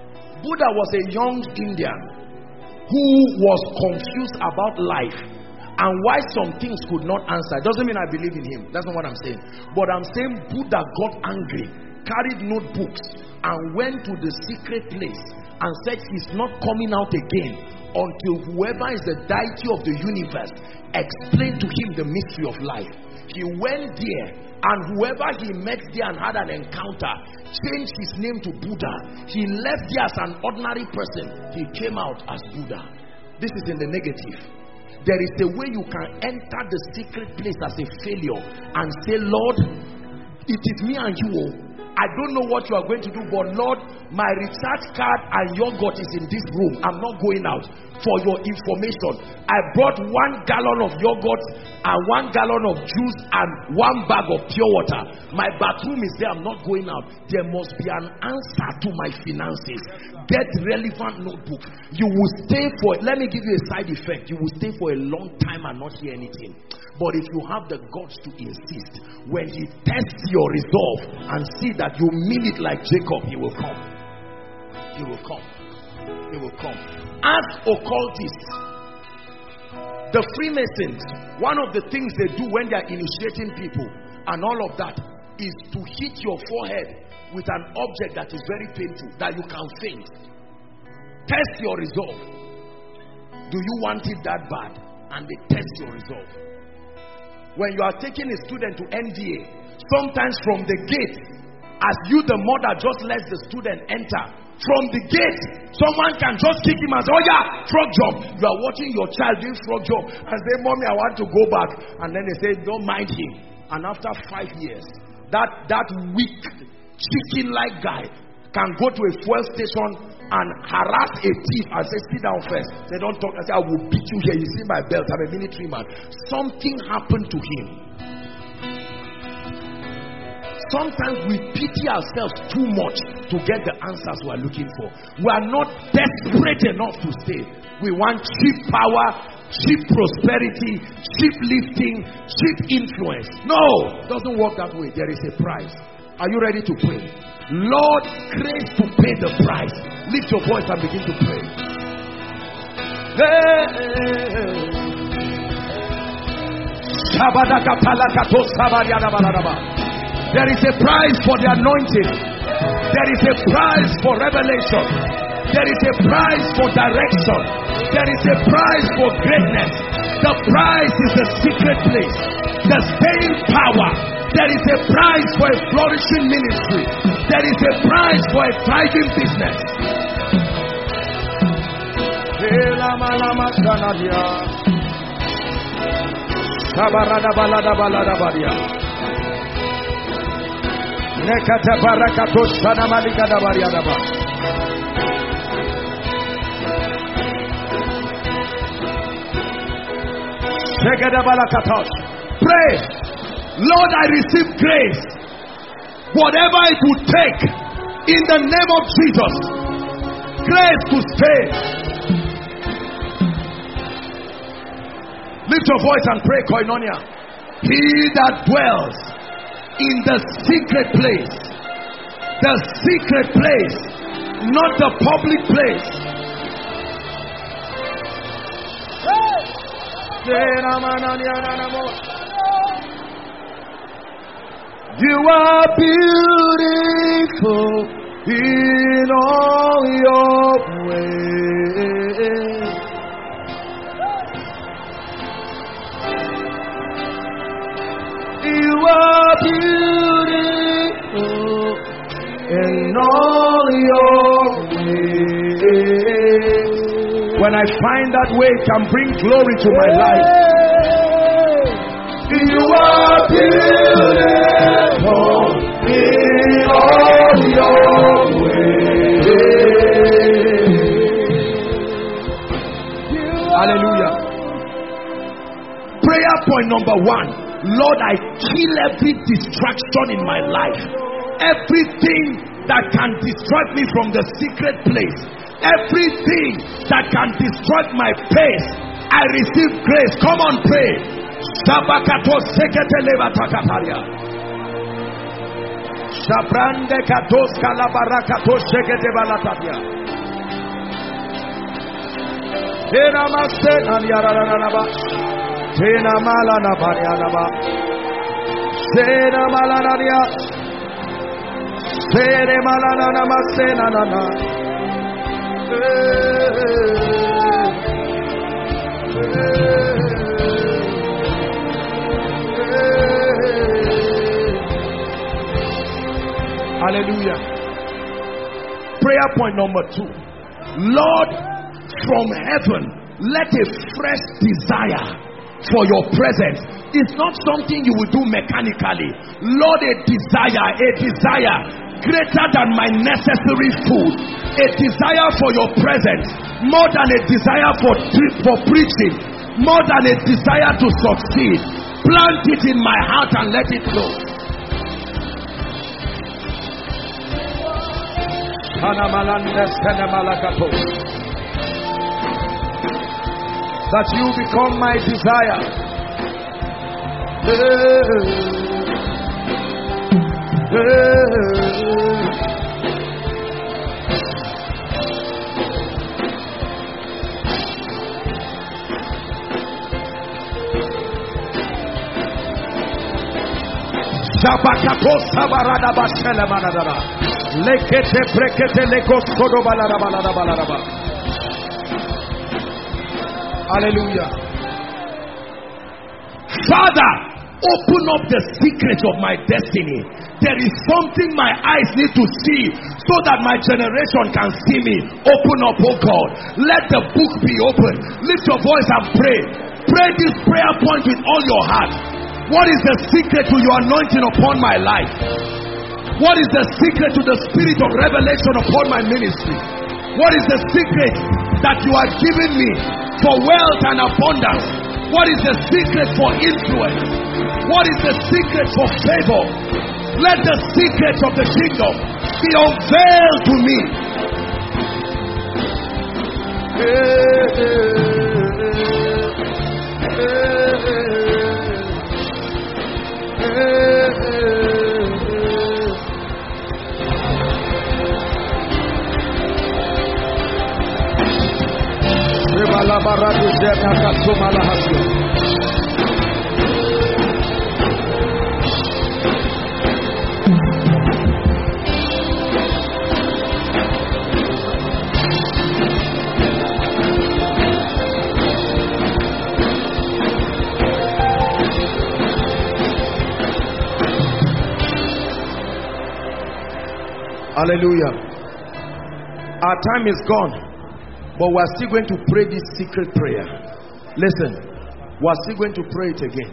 Buddha was a young Indian who was confused about life, And why some things could not answer doesn't mean I believe in him. That's not what I'm saying. But I'm saying Buddha got angry, carried notebooks, and went to the secret place and said he's not coming out again until whoever is the deity of the universe explained to him the mystery of life. He went there, and whoever he met there and had an encounter changed his name to Buddha. He left there as an ordinary person. He came out as Buddha. This is in the negative. There is a way you can enter the secret place as a failure and say, Lord, it is me and you. I don't know what you are going to do, but Lord, my recharge card and yogurt is in this room. I'm not going out. For your information, I brought one gallon of yogurt and one gallon of juice and one bag of pure water. My bathroom is there. I'm not going out. There must be an answer to my finances. Get relevant notebook. You will stay for, let me give you a side effect. You will stay for a long time and not hear anything. But if you have the guts to insist, when he tests your resolve and see that you mean it like Jacob, he will come. He will come. He will come. Ask occultists. The Freemasons, one of the things they do when they are initiating people and all of that is to hit your forehead with an object that is very painful, that you can faint. Test your resolve. Do you want it that bad? And they test your resolve. When you are taking a student to N D A, sometimes from the gate, as you the mother just lets the student enter, from the gate, someone can just kick him and say, oh yeah, frog jump. You are watching your child doing frog jump and say, mommy, I want to go back. And then they say, don't mind him. And after five years, that, that weak, chicken-like guy can go to a fuel station and harass a thief and say, sit down first. They don't talk. I say, I will beat you here. You see my belt. I'm a military man. Something happened to him. Sometimes we pity ourselves too much to get the answers we are looking for. We are not desperate enough to stay. We want cheap power, cheap prosperity, cheap lifting, cheap influence. No, it doesn't work that way. There is a price. Are you ready to pray? Lord, grace to pay the price. Lift your voice and begin to pray. There is a price for the anointing. There is a price for revelation. There is a price for direction. There is a price for greatness. The price is the secret place, the staying power. There is a price for a flourishing ministry. There is a price for a thriving business. Nekata barakato sana malika da bariadaba. Shegada balakatos. Pray, Lord, I receive grace. Whatever it would take, in the name of Jesus, grace to stay. Lift your voice and pray, Koinonia. He that dwells in the secret place, the secret place, not the public place. You are beautiful in all your ways. You are beautiful in all your ways. When I find that way, it can bring glory to my life. You are beautiful in all your ways. Hallelujah. Prayer point number one. Lord, I kill every distraction in my life. Everything that can distract me from the secret place. Everything that can distract my pace. I receive grace. Come on, pray. Sabakato sekete levatakataria. Shabrande katos kalabarakato sekete balataria. Enamaste naliarararaba. Tena malana barianaba. Tena malana dia. Tena malana nama sena nana. Hallelujah. Prayer point number two. Lord, from heaven, let a fresh desire for your presence. It's not something you will do mechanically. Lord, a desire, a desire greater than my necessary food. A desire for your presence. More than a desire for, for preaching. More than a desire to succeed. Plant it in my heart and let it grow. That you become my desire. Shabakato sabarada bashele manadara. Lekete brekete lekos kodo balada balada balada ba. Hallelujah. Father, open up the secret of my destiny. There is something my eyes need to see so that my generation can see me. Open up, oh God. Let the book be open. Lift your voice and pray. Pray this prayer point with all your heart. What is the secret to your anointing upon my life? What is the secret to the spirit of revelation upon my ministry? What is the secret that you are giving me for wealth and abundance? What is the secret for influence? What is the secret for favor? Let the secrets of the kingdom be unveiled to me. Hallelujah. Our time is gone, but we are still going to pray this secret prayer. Listen, we are still going to pray it again.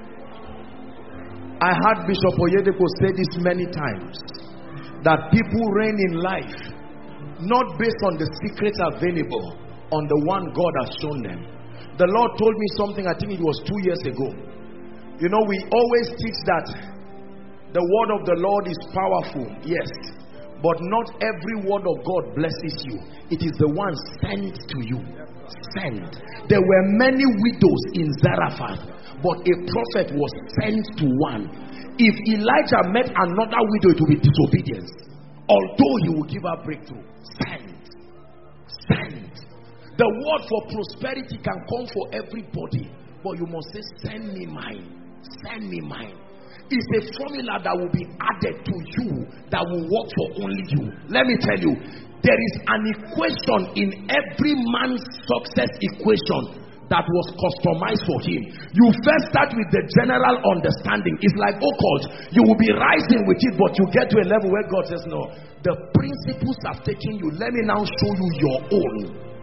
I heard Bishop Oyedepo say this many times, that people reign in life not based on the secrets available, on the one God has shown them. The Lord told me something, I think it was two years ago. You know, we always teach that the word of the Lord is powerful, yes, but not every word of God blesses you. It is the one sent to you. Sent. There were many widows in Zarephath, but a prophet was sent to one. If Elijah met another widow, it would be disobedience. Although he would give her breakthrough. Sent. Sent. The word for prosperity can come for everybody, but you must say, send me mine. Send me mine. It's a formula that will be added to you that will work for only you. Let me tell you, there is an equation in every man's success equation that was customized for him. You first start with the general understanding. It's like occult. You will be rising with it, but you get to a level where God says, no, the principles have taken you. Let me now show you your own.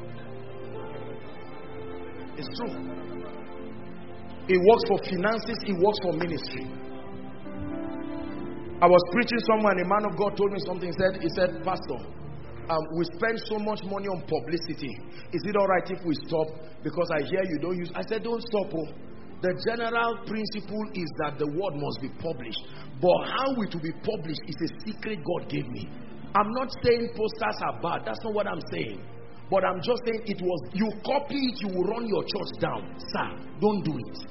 It's true. It works for finances, it works for ministry. I was preaching somewhere and a man of God told me something. He said, he said, Pastor, um, we spend so much money on publicity. Is it all right if we stop? Because I hear you don't use. I said, don't stop. Oh. The general principle is that the word must be published. But how it will be published is a secret God gave me. I'm not saying posters are bad. That's not what I'm saying. But I'm just saying it was, you copy it, you will run your church down. Sir, don't do it.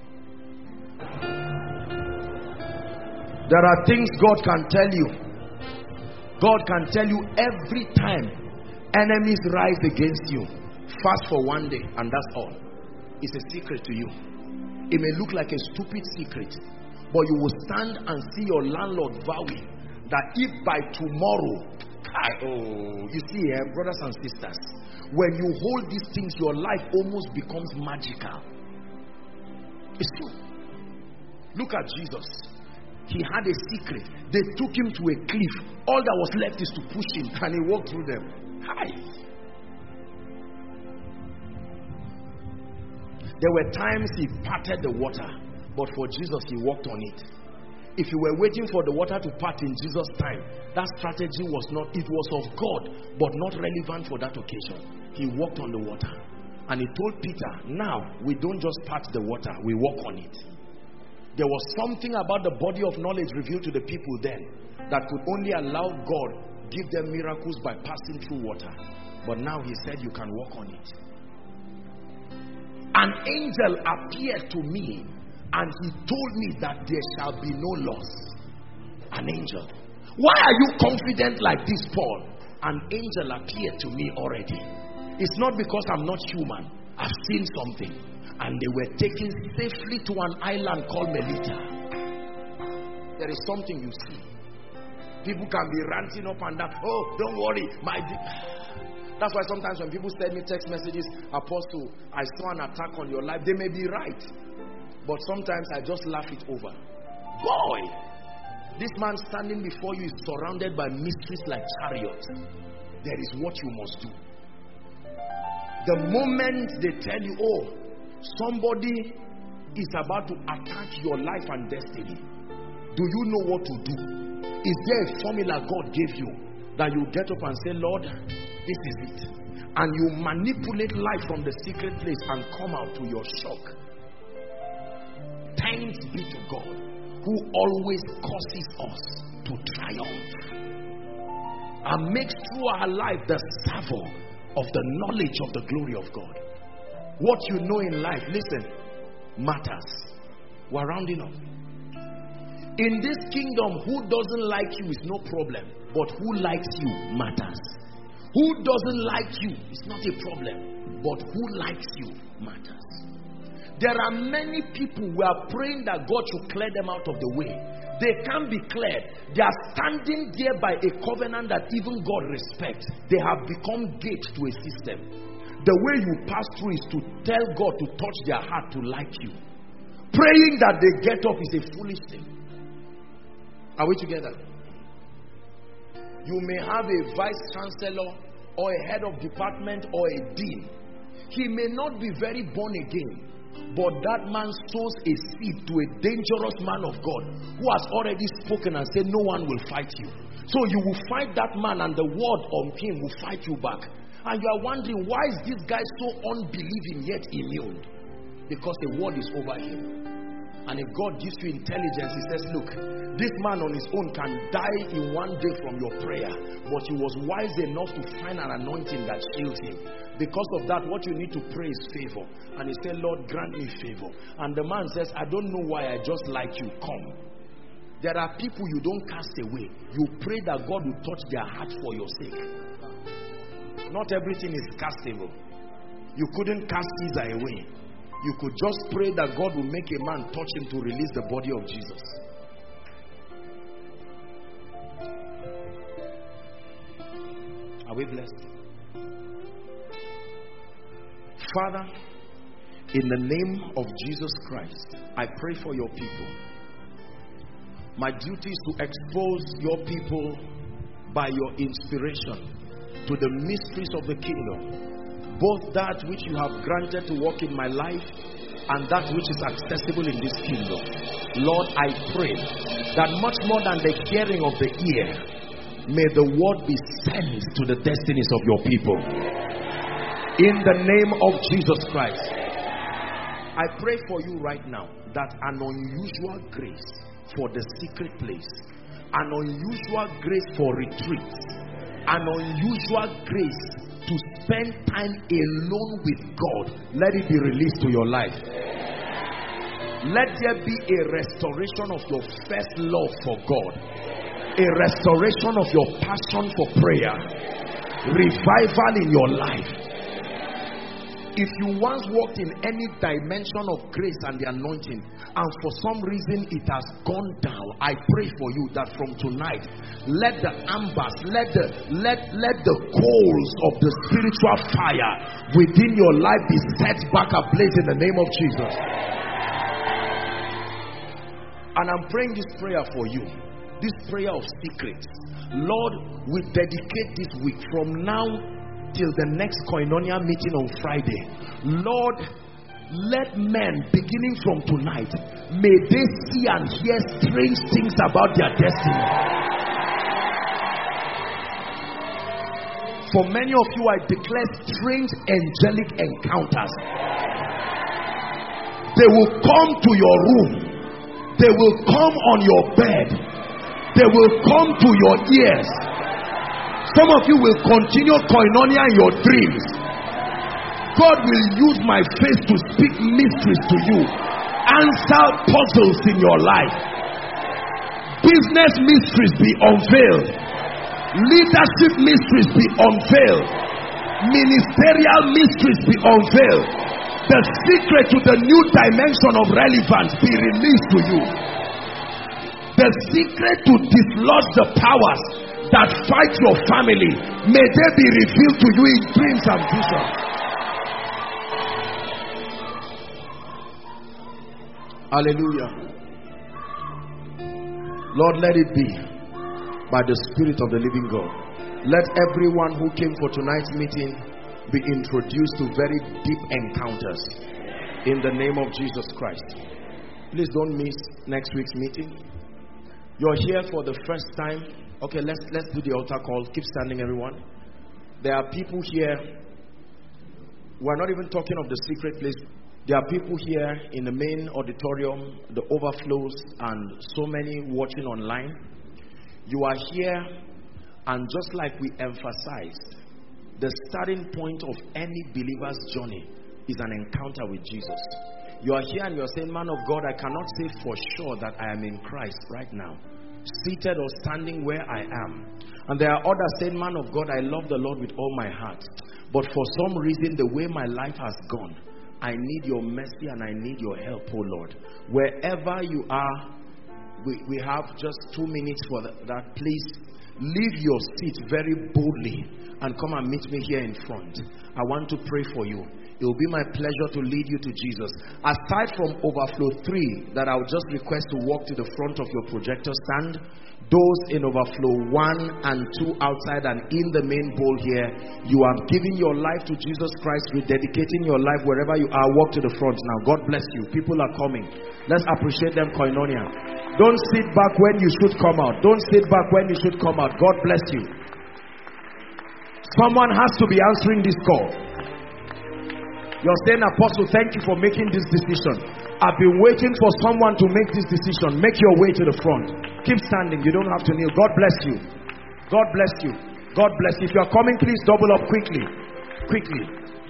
There are things God can tell you. God can tell you every time enemies rise against you. Fast for one day and that's all. It's a secret to you. It may look like a stupid secret, but you will stand and see your landlord vowing that if by tomorrow, I, oh, you see here, eh, brothers and sisters, when you hold these things, your life almost becomes magical. It's true. Look at Jesus. He had a secret. They took him to a cliff. All that was left is to push him, and he walked through them. Hi. There were times he parted the water, but for Jesus, he walked on it. If you were waiting for the water to part in Jesus' time, that strategy was not, it was of God, but not relevant for that occasion. He walked on the water. And he told Peter, now we don't just part the water, we walk on it. There was something about the body of knowledge revealed to the people then that could only allow God give them miracles by passing through water. But now he said you can walk on it. An angel appeared to me and he told me that there shall be no loss. An angel. Why are you confident like this, Paul? An angel appeared to me already. It's not because I'm not human. I've seen something. And they were taken safely to an island called Melita. There is something you see. People can be ranting up and down. Oh, don't worry. My That's why sometimes when people send me text messages, Apostle, I saw an attack on your life. They may be right. But sometimes I just laugh it over. Boy, this man standing before you is surrounded by mysteries like chariots. There is what you must do. The moment they tell you, oh, somebody is about to attack your life and destiny, do you know what to do? Is there a formula God gave you that you get up and say, Lord, this is it? And you manipulate life from the secret place and come out to your shock. Thanks be to God who always causes us to triumph and makes through our life the savour of the knowledge of the glory of God. What you know in life, listen, matters. We're rounding up. In this kingdom, who doesn't like you is no problem, but who likes you matters. Who doesn't like you is not a problem, but who likes you matters. There are many people who are praying that God should clear them out of the way. They can't be cleared. They are standing there by a covenant that even God respects. They have become gates to a system. The way you pass through is to tell God to touch their heart to like you. Praying that they get up is a foolish thing. Are we together? You may have a vice chancellor or a head of department or a dean. He may not be very born again, but that man sows a seed to a dangerous man of God who has already spoken and said no one will fight you. So you will fight that man and the word on him will fight you back. And you are wondering, why is this guy so unbelieving yet immune? Because the word is over him. And if God gives you intelligence, he says, look, this man on his own can die in one day from your prayer, but he was wise enough to find an anointing that shields him. Because of that, what you need to pray is favor. And he said, Lord, grant me favor. And the man says, I don't know why, I just like you. Come. There are people you don't cast away. You pray that God will touch their heart for your sake. Not everything is castable. You couldn't cast Caesar away. You could just pray that God will make a man touch him to release the body of Jesus. Are we blessed? Father, in the name of Jesus Christ, I pray for your people. My duty is to expose your people by your inspiration to the mysteries of the kingdom, both that which you have granted to work in my life and that which is accessible in this kingdom. Lord, I pray that much more than the hearing of the ear, may the word be sent to the destinies of your people. In the name of Jesus Christ, I pray for you right now that an unusual grace for the secret place, an unusual grace for retreats, an unusual grace to spend time alone with God, let it be released to your life. Let there be a restoration of your first love for God, a restoration of your passion for prayer, revival in your life. If you once walked in any dimension of grace and the anointing, and for some reason it has gone down, I pray for you that from tonight, let the ambers, let the let let the coals of the spiritual fire within your life be set back ablaze in the name of Jesus. And I'm praying this prayer for you, this prayer of secrets. Lord, we dedicate this week from now till the next Koinonia meeting on Friday. Lord, let men beginning from tonight, may they see and hear strange things about their destiny. For many of you, I declare strange angelic encounters. They will come to your room. They will come on your bed. They will come to your ears. Some of you will continue koinonia in your dreams. God will use my face to speak mysteries to you. Answer puzzles in your life. Business mysteries be unveiled. Leadership mysteries be unveiled. Ministerial mysteries be unveiled. The secret to the new dimension of relevance be released to you. The secret to dislodge the powers that fight your family, may they be revealed to you in dreams and visions. Hallelujah. Lord, let it be by the Spirit of the living God. Let everyone who came for tonight's meeting be introduced to very deep encounters in the name of Jesus Christ. Please don't miss next week's meeting. You're here for the first time. Okay, let's let's do the altar call. Keep standing, everyone. There are people here. We're not even talking of the secret place. There are people here in the main auditorium, the overflows, and so many watching online. You are here, and just like we emphasized, the starting point of any believer's journey is an encounter with Jesus. You are here and you are saying, man of God, I cannot say for sure that I am in Christ right now, seated or standing where I am. And there are others saying, man of God, I love the Lord with all my heart, but for some reason the way my life has gone, I need your mercy and I need your help, oh Lord. Wherever you are, we, we have just two minutes for that. Please leave your seat very boldly and come and meet me here in front. I want to pray for you. It will be my pleasure to lead you to Jesus. Aside from overflow three, that I will just request to walk to the front of your projector stand. Those in overflow one and two outside and in the main bowl here, you are giving your life to Jesus Christ, rededicating your life wherever you are. Walk to the front now. God bless you. People are coming. Let's appreciate them, koinonia. Don't sit back when you should come out. Don't sit back when you should come out. God bless you. Someone has to be answering this call. You're saying, Apostle, thank you for making this decision. I've been waiting for someone to make this decision. Make your way to the front. Keep standing. You don't have to kneel. God bless you. God bless you. God bless you. If you're coming, please double up quickly. Quickly.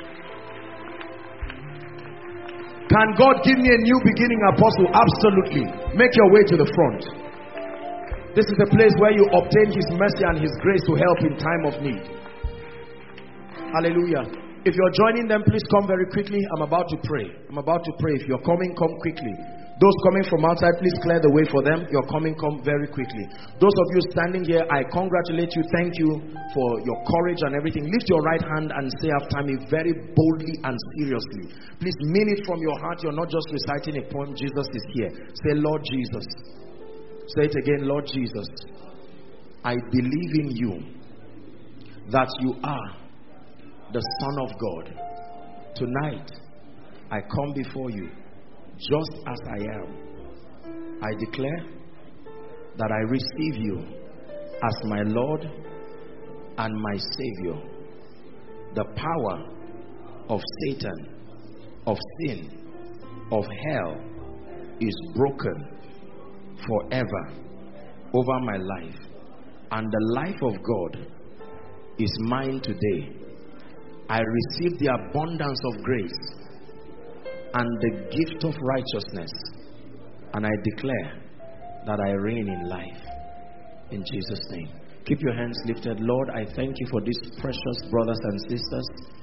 Can God give me a new beginning, Apostle? Absolutely. Make your way to the front. This is a place where you obtain His mercy and His grace to help in time of need. Hallelujah. If you're joining them, please come very quickly. I'm about to pray. I'm about to pray. If you're coming, come quickly. Those coming from outside, please clear the way for them. You're coming, come very quickly. Those of you standing here, I congratulate you. Thank you for your courage and everything. Lift your right hand and say after me very boldly and seriously. Please mean it from your heart. You're not just reciting a poem. Jesus is here. Say, Lord Jesus. Say it again, Lord Jesus. I believe in you that you are the Son of God. Tonight, I come before you just as I am. I declare that I receive you as my Lord and my Savior. The power of Satan, of sin, of hell is broken forever over my life, and the life of God is mine today. I receive the abundance of grace and the gift of righteousness, and I declare that I reign in life in Jesus' name. Keep your hands lifted. Lord, I thank you for these precious brothers and sisters.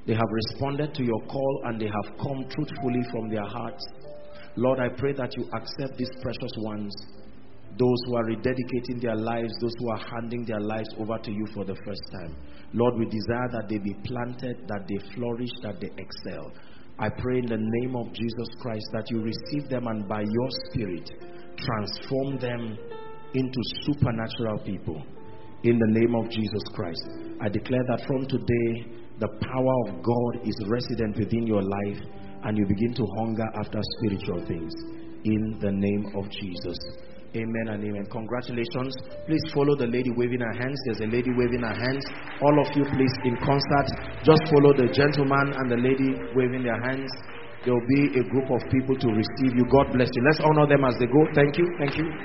They have responded to your call and they have come truthfully from their hearts. Lord, I pray that you accept these precious ones, those who are rededicating their lives, those who are handing their lives over to you for the first time. Lord, we desire that they be planted, that they flourish, that they excel. I pray in the name of Jesus Christ that you receive them and by your Spirit transform them into supernatural people. In the name of Jesus Christ, I declare that from today, the power of God is resident within your life and you begin to hunger after spiritual things. In the name of Jesus. Amen and amen. Congratulations. Please follow the lady waving her hands. There's a lady waving her hands. All of you, please, in concert, just follow the gentleman and the lady waving their hands. There will be a group of people to receive you. God bless you. Let's honor them as they go. Thank you. Thank you.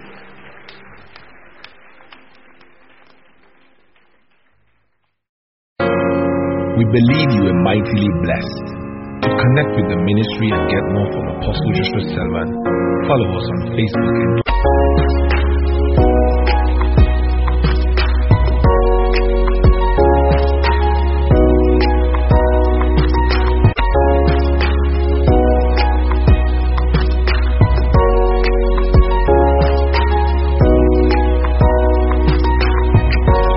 We believe you are mightily blessed. To connect with the ministry and get more from Apostle Joshua Selman, follow us on Facebook and